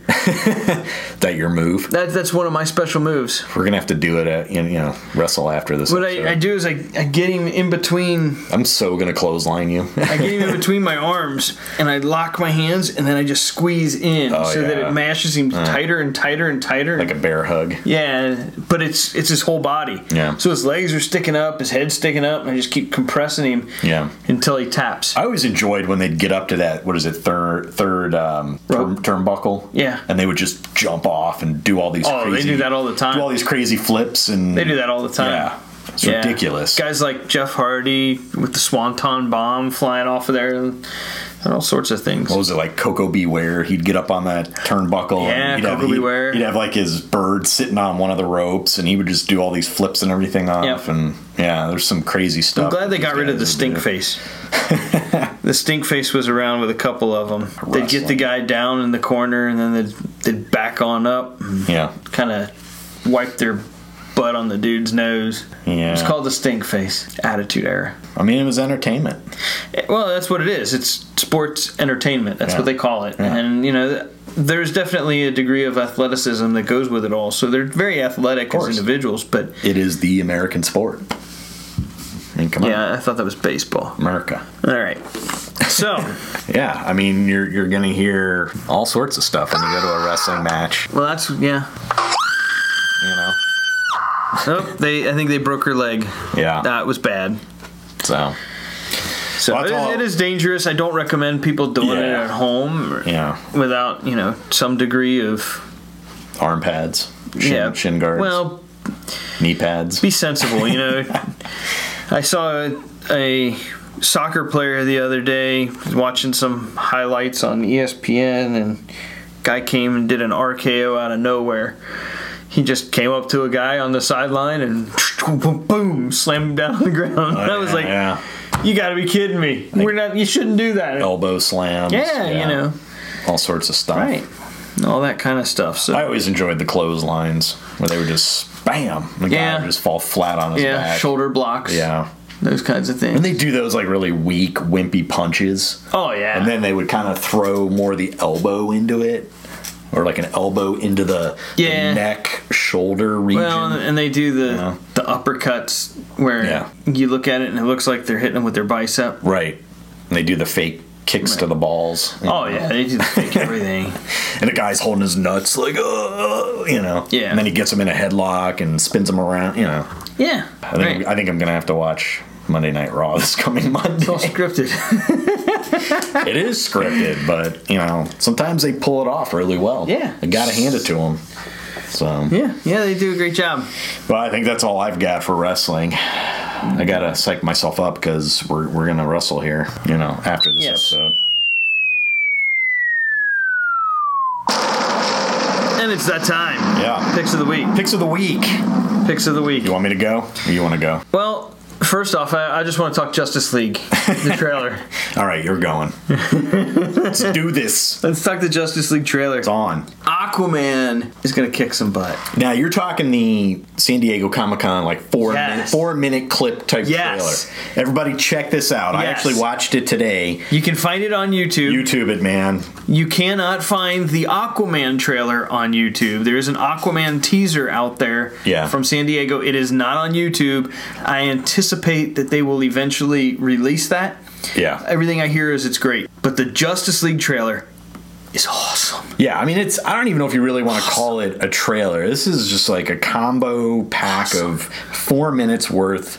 That your move? That's one of my special moves. We're gonna have to do it at wrestle after this. What I do is I get him in between. I'm so gonna clothesline you. I get him in between my arms and I lock my hands and then I just squeeze in that it mashes him tighter and tighter and tighter. Like a bear hug. Yeah, but it's his whole body. Yeah. So his legs are sticking up, his head's sticking up, and I just keep compressing him. Yeah. Until he taps. I always enjoyed when they'd get up to that. What is it? Third turnbuckle. Yeah. And they would just jump off and do all these. Oh, they do that all the time. Do all these crazy flips and. They do that all the time. Yeah. It's ridiculous. Guys like Jeff Hardy with the Swanton bomb flying off of there. And all sorts of things. What was it, like Coco Beware? He'd get up on that turnbuckle. Yeah, Coco Beware. He'd have like his bird sitting on one of the ropes, and he would just do all these flips and everything off. Yep. And there's some crazy stuff. I'm glad they got rid of the stink face. The stink face was around with a couple of them. Wrestling. They'd get the guy down in the corner, and then they'd back on up. Yeah. Kind of wipe their butt on the dude's nose. Yeah. It's called the stink face. Attitude Era. I mean, it was entertainment. Well, that's what it is. It's sports entertainment. That's what they call it. Yeah. And, there's definitely a degree of athleticism that goes with it all. So they're very athletic as individuals, but it is the American sport. I mean, come on. Yeah, I thought that was baseball. America. All right. So. Yeah, I mean, you're going to hear all sorts of stuff when you go to a wrestling match. Well, that's, Oh, I think they broke her leg. Yeah. That was bad. So it is dangerous. I don't recommend people doing it at home without, some degree of arm pads, shin guards. Well, knee pads. Be sensible, I saw a soccer player the other day watching some highlights on ESPN, and guy came and did an RKO out of nowhere. He just came up to a guy on the sideline and boom, slammed him down on the ground. I was like, you got to be kidding me. You shouldn't do that. Elbow slams. Yeah, all sorts of stuff. Right. All that kind of stuff. So I always enjoyed the clotheslines where they would just bam, the guy would just fall flat on his back. Shoulder blocks. Yeah. Those kinds of things. And they do those like really weak, wimpy punches. Oh, yeah. And then they would kind of throw more of the elbow into it. Or like an elbow into the neck, shoulder region. Well, and they do the uppercuts where you look at it and it looks like they're hitting them with their bicep. Right. And they do the fake kicks to the balls. Oh, yeah, they do the fake everything. And the guy's holding his nuts like, you know. Yeah. And then he gets him in a headlock and spins him around, you know. Yeah. I think I'm going to have to watch Monday Night Raw this coming Monday. It's all scripted. It is scripted, but, you know, sometimes they pull it off really well. Yeah. You got to hand it to them. So. Yeah, they do a great job. But I think that's all I've got for wrestling. I got to psych myself up because we're going to wrestle here, you know, after this episode. And it's that time. Yeah. Picks of the week. Picks of the week. Picks of the week. You want me to go? Or you want to go? Well, first off, I just want to talk Justice League, the trailer. All right, you're going. Let's do this. Let's talk the Justice League trailer. It's on. Aquaman is going to kick some butt. Now, you're talking the San Diego Comic-Con, like 4-minute clip type trailer. Everybody check this out. I actually watched it today. You can find it on YouTube. YouTube it, man. You cannot find the Aquaman trailer on YouTube. There is an Aquaman teaser out there from San Diego. It is not on YouTube. I anticipate that they will eventually release that. Yeah. Everything I hear is it's great. But the Justice League trailer is awesome. Yeah, I mean, I don't even know if you really want to call it a trailer. This is just like a combo pack of 4 minutes worth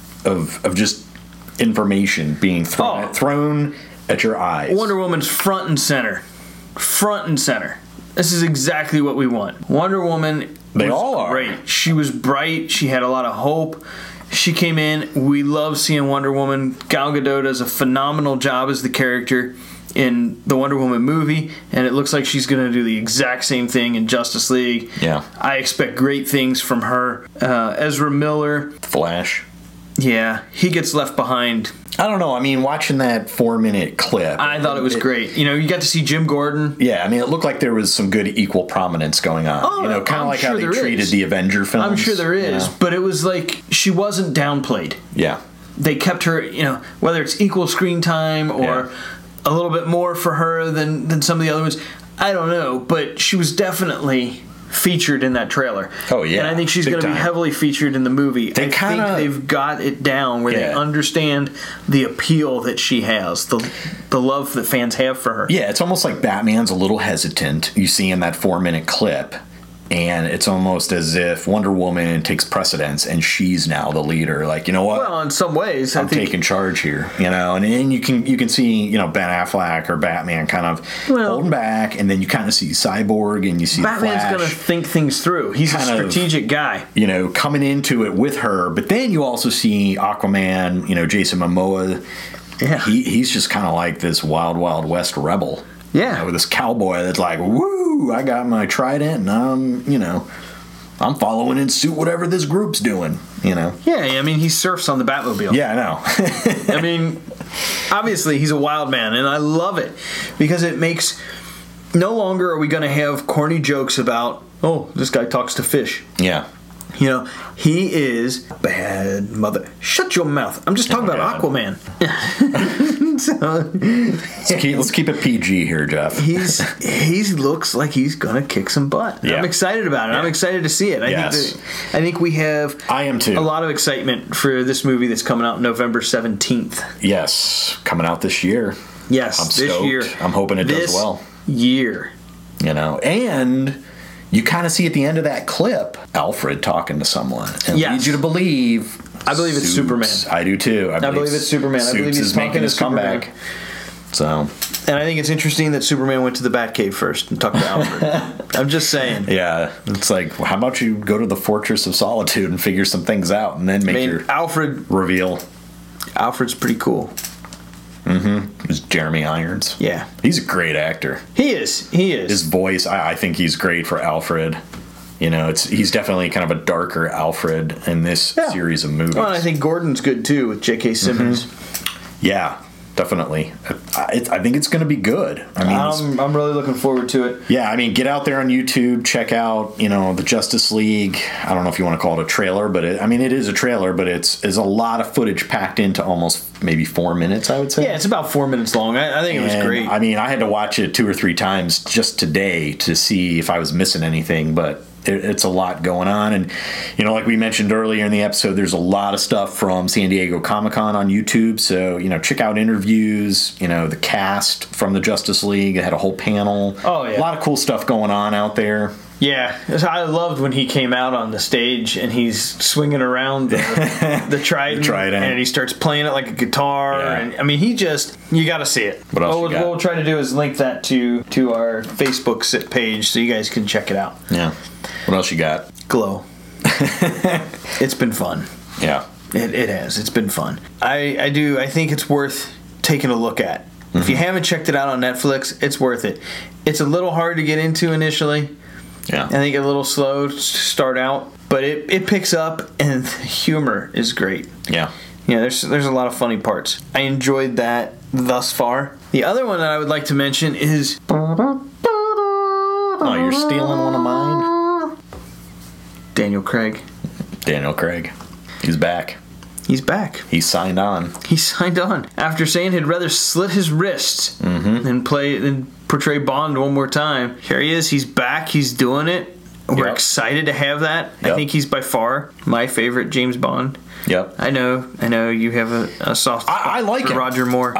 of just information being thrown at your eyes. Wonder Woman's front and center. Front and center. This is exactly what we want. Wonder Woman was great. She was bright. She had a lot of hope. She came in. We love seeing Wonder Woman. Gal Gadot does a phenomenal job as the character in the Wonder Woman movie, and it looks like she's going to do the exact same thing in Justice League. Yeah. I expect great things from her. Ezra Miller. Flash. Yeah, he gets left behind. I don't know. I mean, watching that 4-minute clip, I thought it was great. You know, you got to see Jim Gordon. Yeah, I mean, it looked like there was some good equal prominence going on. Oh, you know, kind of like how they treated the Avenger films. I'm sure there is, but it was like she wasn't downplayed. Yeah. They kept her, you know, whether it's equal screen time or a little bit more for her than some of the other ones, I don't know, but she was definitely featured in that trailer. Oh, yeah. And I think she's going to be heavily featured in the movie. I think they've got it down where they understand the appeal that she has, the love that fans have for her. Yeah, it's almost like Batman's a little hesitant. You see in that 4-minute clip, and it's almost as if Wonder Woman takes precedence and she's now the leader. Like, you know what? Well, in some ways, I'm taking charge here, you know. And you can see, you know, Ben Affleck or Batman kind of holding back, and then you kind of see Cyborg and you see Batman's Flash going to think things through. He's a strategic guy, you know, coming into it with her. But then you also see Aquaman, you know, Jason Momoa. Yeah, he's just kind of like this wild, wild west rebel. Yeah, you know, with this cowboy that's like, woo, I got my trident and I'm following in suit whatever this group's doing, you know. Yeah, I mean, he surfs on the Batmobile. Yeah, I know. I mean, obviously he's a wild man, and I love it because it makes, no longer are we going to have corny jokes about, oh, this guy talks to fish. Yeah. You know, he is bad mother. Shut your mouth. I'm just talking about Aquaman. Let's keep it PG here, Jeff. He looks like he's gonna kick some butt. Yeah. I'm excited about it. Yeah. I'm excited to see it. I think we have. I am too. A lot of excitement for this movie that's coming out November 17th. Yes, coming out this year. Yes, I'm stoked. This year. I'm hoping it does well. Year. You know, and you kind of see at the end of that clip Alfred talking to someone. And leads you to believe. I believe it's Superman. I do too. I believe it's Superman. I believe he's making his comeback. So. And I think it's interesting that Superman went to the Batcave first and talked to Alfred. I'm just saying. Yeah, it's like, how about you go to the Fortress of Solitude and figure some things out, and then make your Alfred reveal. Alfred's pretty cool. Mm-hmm. It's Jeremy Irons. Yeah. He's a great actor. He is. His voice, I think he's great for Alfred. You know, he's definitely kind of a darker Alfred in this series of movies. Well, I think Gordon's good too with J.K. Simmons. Mm-hmm. Yeah, definitely. I think it's going to be good. I mean, I'm really looking forward to it. Yeah, I mean, get out there on YouTube, check out, you know, the Justice League. I don't know if you want to call it a trailer, but it is a trailer, but it's a lot of footage packed into almost maybe 4 minutes, I would say. Yeah, it's about 4 minutes long. I think it was great. I mean, I had to watch it 2 or 3 times just today to see if I was missing anything, but it's a lot going on. And, like we mentioned earlier in the episode, there's a lot of stuff from San Diego Comic-Con on YouTube. So, check out interviews, the cast from the Justice League. It had a whole panel. Oh, yeah. A lot of cool stuff going on out there. Yeah, I loved when he came out on the stage and he's swinging around the trident, and he starts playing it like a guitar. Yeah. And I mean, you got to see it. What else What we'll try to do is link that to our Facebook page so you guys can check it out. Yeah. What else you got? Glow. It's been fun. Yeah. It has. It's been fun. I think it's worth taking a look at. Mm-hmm. If you haven't checked it out on Netflix, it's worth it. It's a little hard to get into initially. Yeah. I think a little slow to start out, but it picks up, and the humor is great. Yeah. Yeah, there's a lot of funny parts. I enjoyed that thus far. The other one that I would like to mention is... Oh, you're stealing one of mine? Daniel Craig. He's back. He's back. He signed on. He signed on. After saying he'd rather slit his wrists than portray Bond one more time. Here he is. He's back. He's doing it. We're excited to have that. Yep. I think he's by far my favorite James Bond. Yep. I know you have a soft spot I like for him. Roger Moore.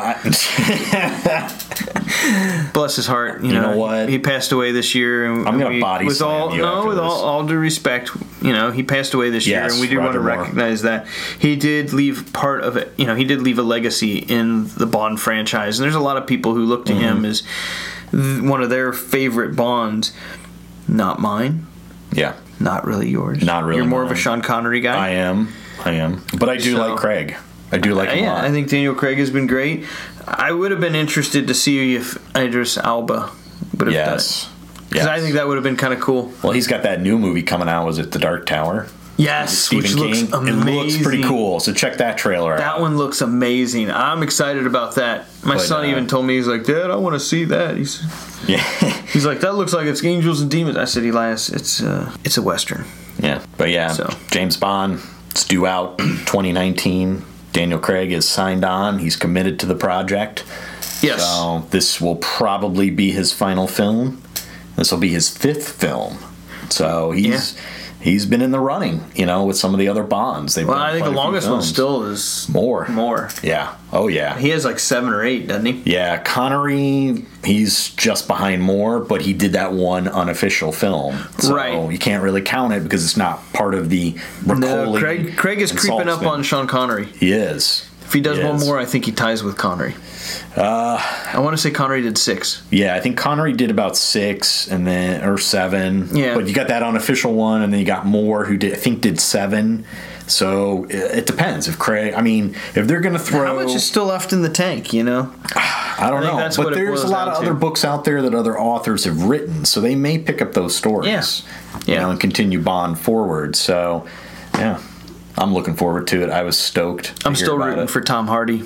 Bless his heart. You know what? He passed away this year, and I'm going to body slam you after with this. all due respect, he passed away this year, and we do want to recognize that he did leave part of it. He did leave a legacy in the Bond franchise, and there's a lot of people who look to him as one of their favorite Bonds. Not mine. Yeah. Not really yours. Not really. You're more of a Sean Connery guy. I am. But I do like Craig. I do like him a lot. I think Daniel Craig has been great. I would have been interested to see if Idris Elba would have done it. Because I think that would have been kind of cool. Well, he's got that new movie coming out. Was it The Dark Tower? Yes, which looks amazing. It looks pretty cool, so check that trailer out. That one looks amazing. I'm excited about that. My son even told me, he's like, Dad, I want to see that. He's like, that looks like it's Angels and Demons. I said, Elias, it's a Western. Yeah, but James Bond, it's due out 2019. Daniel Craig is signed on. He's committed to the project. Yes. So this will probably be his final film. This will be his 5th film. So he's been in the running, with some of the other Bonds. I think the longest one still is More. Yeah. Oh, yeah. He has like 7 or 8, doesn't he? Yeah. Connery, he's just behind Moore, but he did that one unofficial film. So you can't really count it because it's not part of the Macaulay. No, Craig is creeping up on Sean Connery. He is. If he does one more, I think he ties with Connery. I want to say Connery did 6. Yeah, I think Connery did about 6 or 7. Yeah. But you got that unofficial one, and then you got Moore who did 7. So it depends. If they're going to throw... How much is still left in the tank, I don't know. But there's a lot of other books out there that other authors have written, so they may pick up those stories. Yeah. And continue Bond forward. So, yeah. I'm looking forward to it. I was stoked. I'm still rooting for Tom Hardy.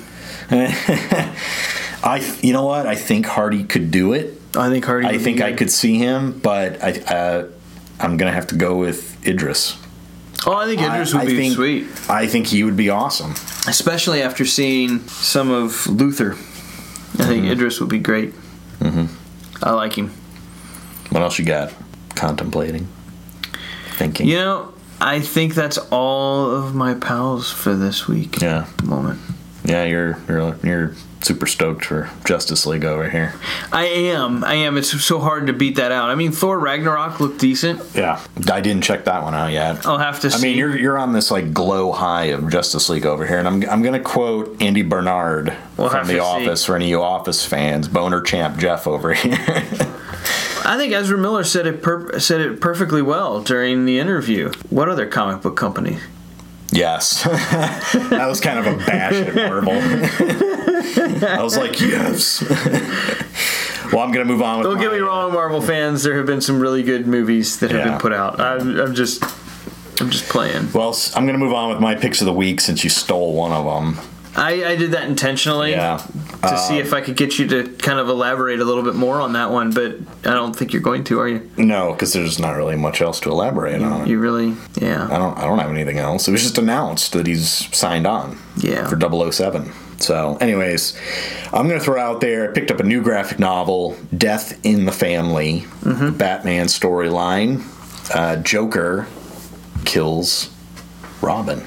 You know what? I think Hardy could do it. I think Hardy. I think I could see him, but I'm gonna have to go with Idris. Oh, I think Idris would be sweet. I think he would be awesome, especially after seeing some of Luther. I think Idris would be great. Mm-hmm. I like him. What else you got? Contemplating, thinking. I think that's all of my pals for this week. Yeah. At the moment. Yeah, you're super stoked for Justice League over here. I am. It's so hard to beat that out. I mean, Thor Ragnarok looked decent. Yeah. I didn't check that one out yet. I'll have to see. I mean, you're on this glow high of Justice League over here, and I'm going to quote Andy Bernard from The Office for any of you Office fans. Boner champ Jeff over here. I think Ezra Miller said it perfectly well during the interview. What other comic book company? Yes. That was kind of a bash at Marvel. I was like, yes. Well, I'm going to move on with Don't get me wrong, Marvel fans. There have been some really good movies that have been put out. I'm just playing. Well, I'm going to move on with my picks of the week since you stole one of them. I did that intentionally to see if I could get you to kind of elaborate a little bit more on that one, but I don't think you're going to, are you? No, because there's not really much else to elaborate on. You really, yeah. I don't have anything else. It was just announced that he's signed on for 007. So, anyways, I'm going to throw out there, I picked up a new graphic novel, Death in the Family, Batman storyline. Joker kills Robin.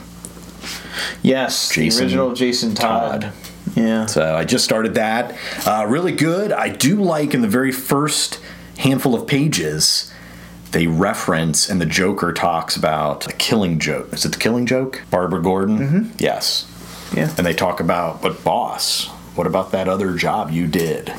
Yes, the original Jason Todd. Yeah. So I just started that. Really good. I do like in the very first handful of pages, they reference, and the Joker talks about the Killing Joke. Is it the Killing Joke? Barbara Gordon? Mm-hmm. Yes. Yeah. And they talk about, but boss, what about that other job you did?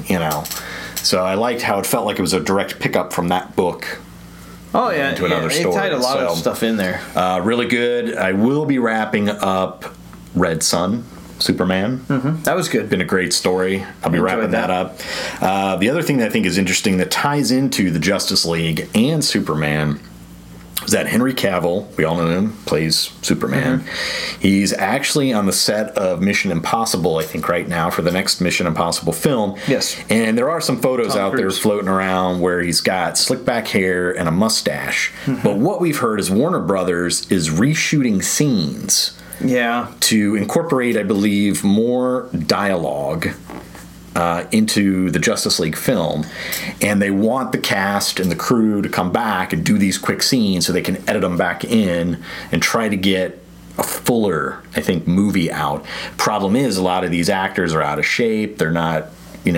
So I liked how it felt like it was a direct pickup from that book. Oh, yeah. Into another story. They tied a lot of stuff in there. Really good. I will be wrapping up Red Son, Superman. Mm-hmm. That was good. Been a great story. I'll be wrapping that up. The other thing that I think is interesting that ties into the Justice League and Superman is that Henry Cavill, we all know him, plays Superman. Mm-hmm. He's actually on the set of Mission Impossible, I think, right now for the next Mission Impossible film. Yes. And there are some photos Tom out Cruise. there floating around where he's got slick back hair and a mustache. Mm-hmm. But what we've heard is Warner Brothers is reshooting scenes. Yeah. To incorporate, I believe, more dialogue into the Justice League film, and they want the cast and the crew to come back and do these quick scenes so they can edit them back in and try to get a fuller, I think, movie out. Problem is, a lot of these actors are out of shape. They're not, in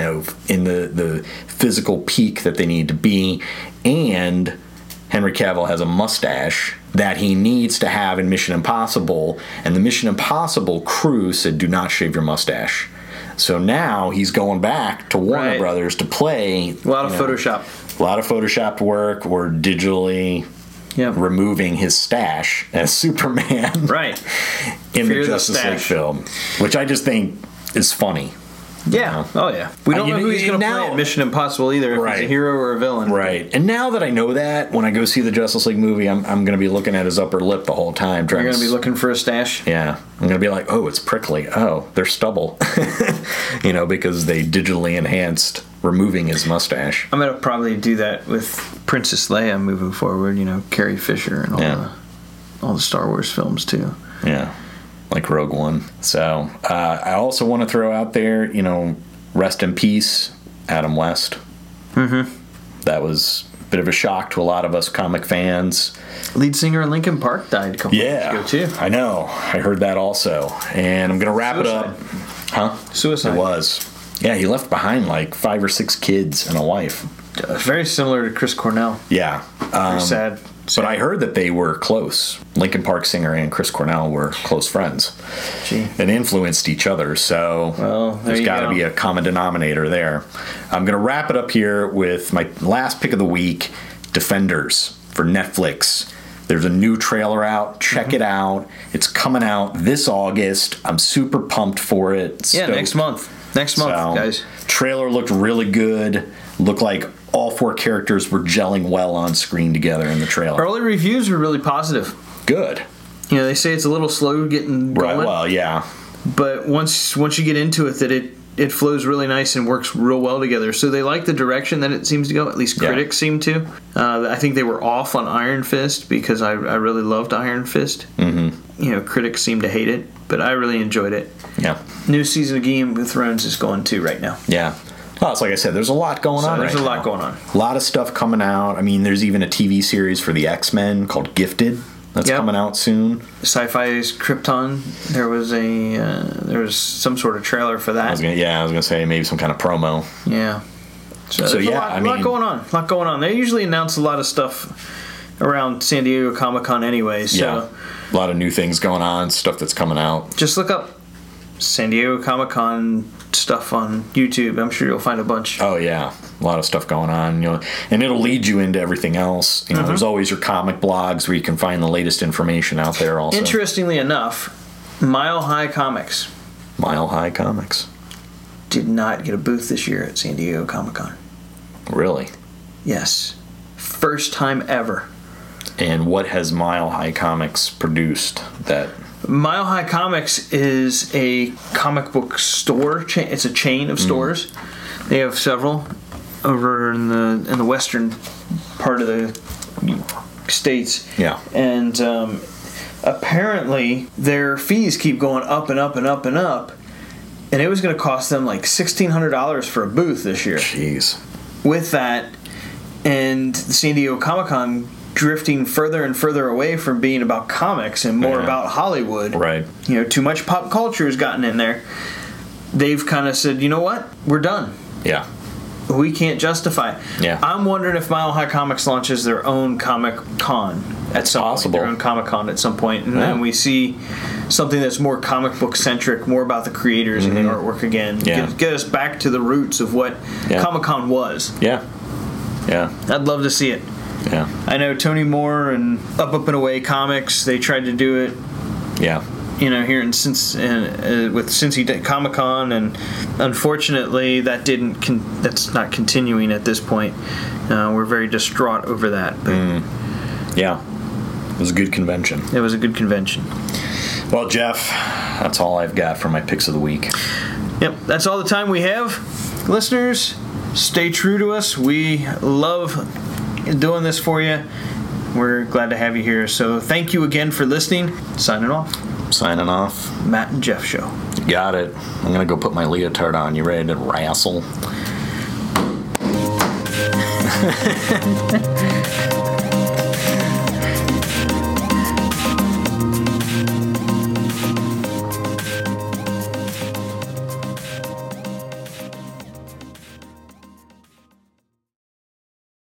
the physical peak that they need to be, and Henry Cavill has a mustache that he needs to have in Mission Impossible, and the Mission Impossible crew said, do not shave your mustache. So now he's going back to Warner Brothers to play. A lot of Photoshop. A lot of Photoshopped work. We're digitally removing his stash as Superman. Right. In the Justice League film, which I just think is funny. Yeah. Oh, yeah. We don't know who he's going to play at Mission Impossible either, if he's a hero or a villain. Right. And now that I know that, when I go see the Justice League movie, I'm going to be looking at his upper lip the whole time. You're going to be looking for a stash? Yeah. I'm going to be like, oh, it's prickly. Oh, there's stubble. Because they digitally enhanced removing his mustache. I'm going to probably do that with Princess Leia moving forward, Carrie Fisher and all the Star Wars films, too. Yeah. Like Rogue One. So I also want to throw out there, rest in peace, Adam West. Mm-hmm. That was a bit of a shock to a lot of us comic fans. Lead singer of Linkin Park died a couple years ago, too. I know. I heard that also. And I'm going to wrap it up. Huh? Suicide. It was. Yeah, he left behind like 5 or 6 kids and a wife. Very similar to Chris Cornell. Yeah. Very sad. But I heard that they were close. Linkin Park singer and Chris Cornell were close friends. Gee. And influenced each other. So there's got to be a common denominator there. I'm going to wrap it up here with my last pick of the week, Defenders for Netflix. There's a new trailer out. Check it out. It's coming out this August. I'm super pumped for it. Yeah, next month. Next month, guys. Trailer looked really good. Looked like all 4 characters were gelling well on screen together in the trailer. Early reviews were really positive. Good. They say it's a little slow getting going. Right, well, yeah. But once you get into it, that it flows really nice and works real well together. So they like the direction that it seems to go. At least critics seem to. I think they were off on Iron Fist because I really loved Iron Fist. Mm-hmm. Critics seem to hate it, but I really enjoyed it. Yeah. New season of Game of Thrones is going too right now. Yeah. Well, it's like I said, there's a lot going on. There's a lot going on. A lot of stuff coming out. I mean, there's even a TV series for the X-Men called Gifted that's coming out soon. Sci-Fi's Krypton. There was some sort of trailer for that. I was gonna say maybe some kind of promo. Yeah. So yeah, a lot going on. A lot going on. They usually announce a lot of stuff around San Diego Comic-Con anyway. So yeah. A lot of new things going on. Stuff that's coming out. Just look up San Diego Comic-Con stuff on YouTube. I'm sure you'll find a bunch. Oh yeah, a lot of stuff going on. And it'll lead you into everything else. There's always your comic blogs where you can find the latest information out there. Also, interestingly enough, Mile High Comics did not get a booth this year at San Diego Comic-Con. Really? Yes, first time ever. And what has Mile High Comics produced that? Mile High Comics is a comic book store chain. It's a chain of stores. They have several over in the western part of the states. Yeah. And apparently their fees keep going up and up and up and up. And it was going to cost them like $1,600 for a booth this year. Jeez. With that, and the San Diego Comic-Con drifting further and further away from being about comics and more about Hollywood. Right. Too much pop culture has gotten in there. They've kind of said, you know what? We're done. Yeah. We can't justify it. Yeah. I'm wondering if Mile High Comics launches their own Comic Con at some point. Their own Comic Con at some point. And then we see something that's more comic book centric, more about the creators and the artwork again. Yeah. Get us back to the roots of what Comic Con was. Yeah. Yeah. I'd love to see it. Yeah. I know Tony Moore and Up and Away Comics, they tried to do it. Yeah. Here with Cincy Comic Con, and unfortunately that's not continuing at this point. We're very distraught over that. But Yeah, it was a good convention. It was a good convention. Well, Jeff, that's all I've got for my picks of the week. Yep, that's all the time we have. Listeners, stay true to us. We love doing this for you. We're glad to have you here. So thank you again for listening. Signing off. Matt and Jeff Show. You got it. I'm going to go put my leotard on. You ready to wrestle?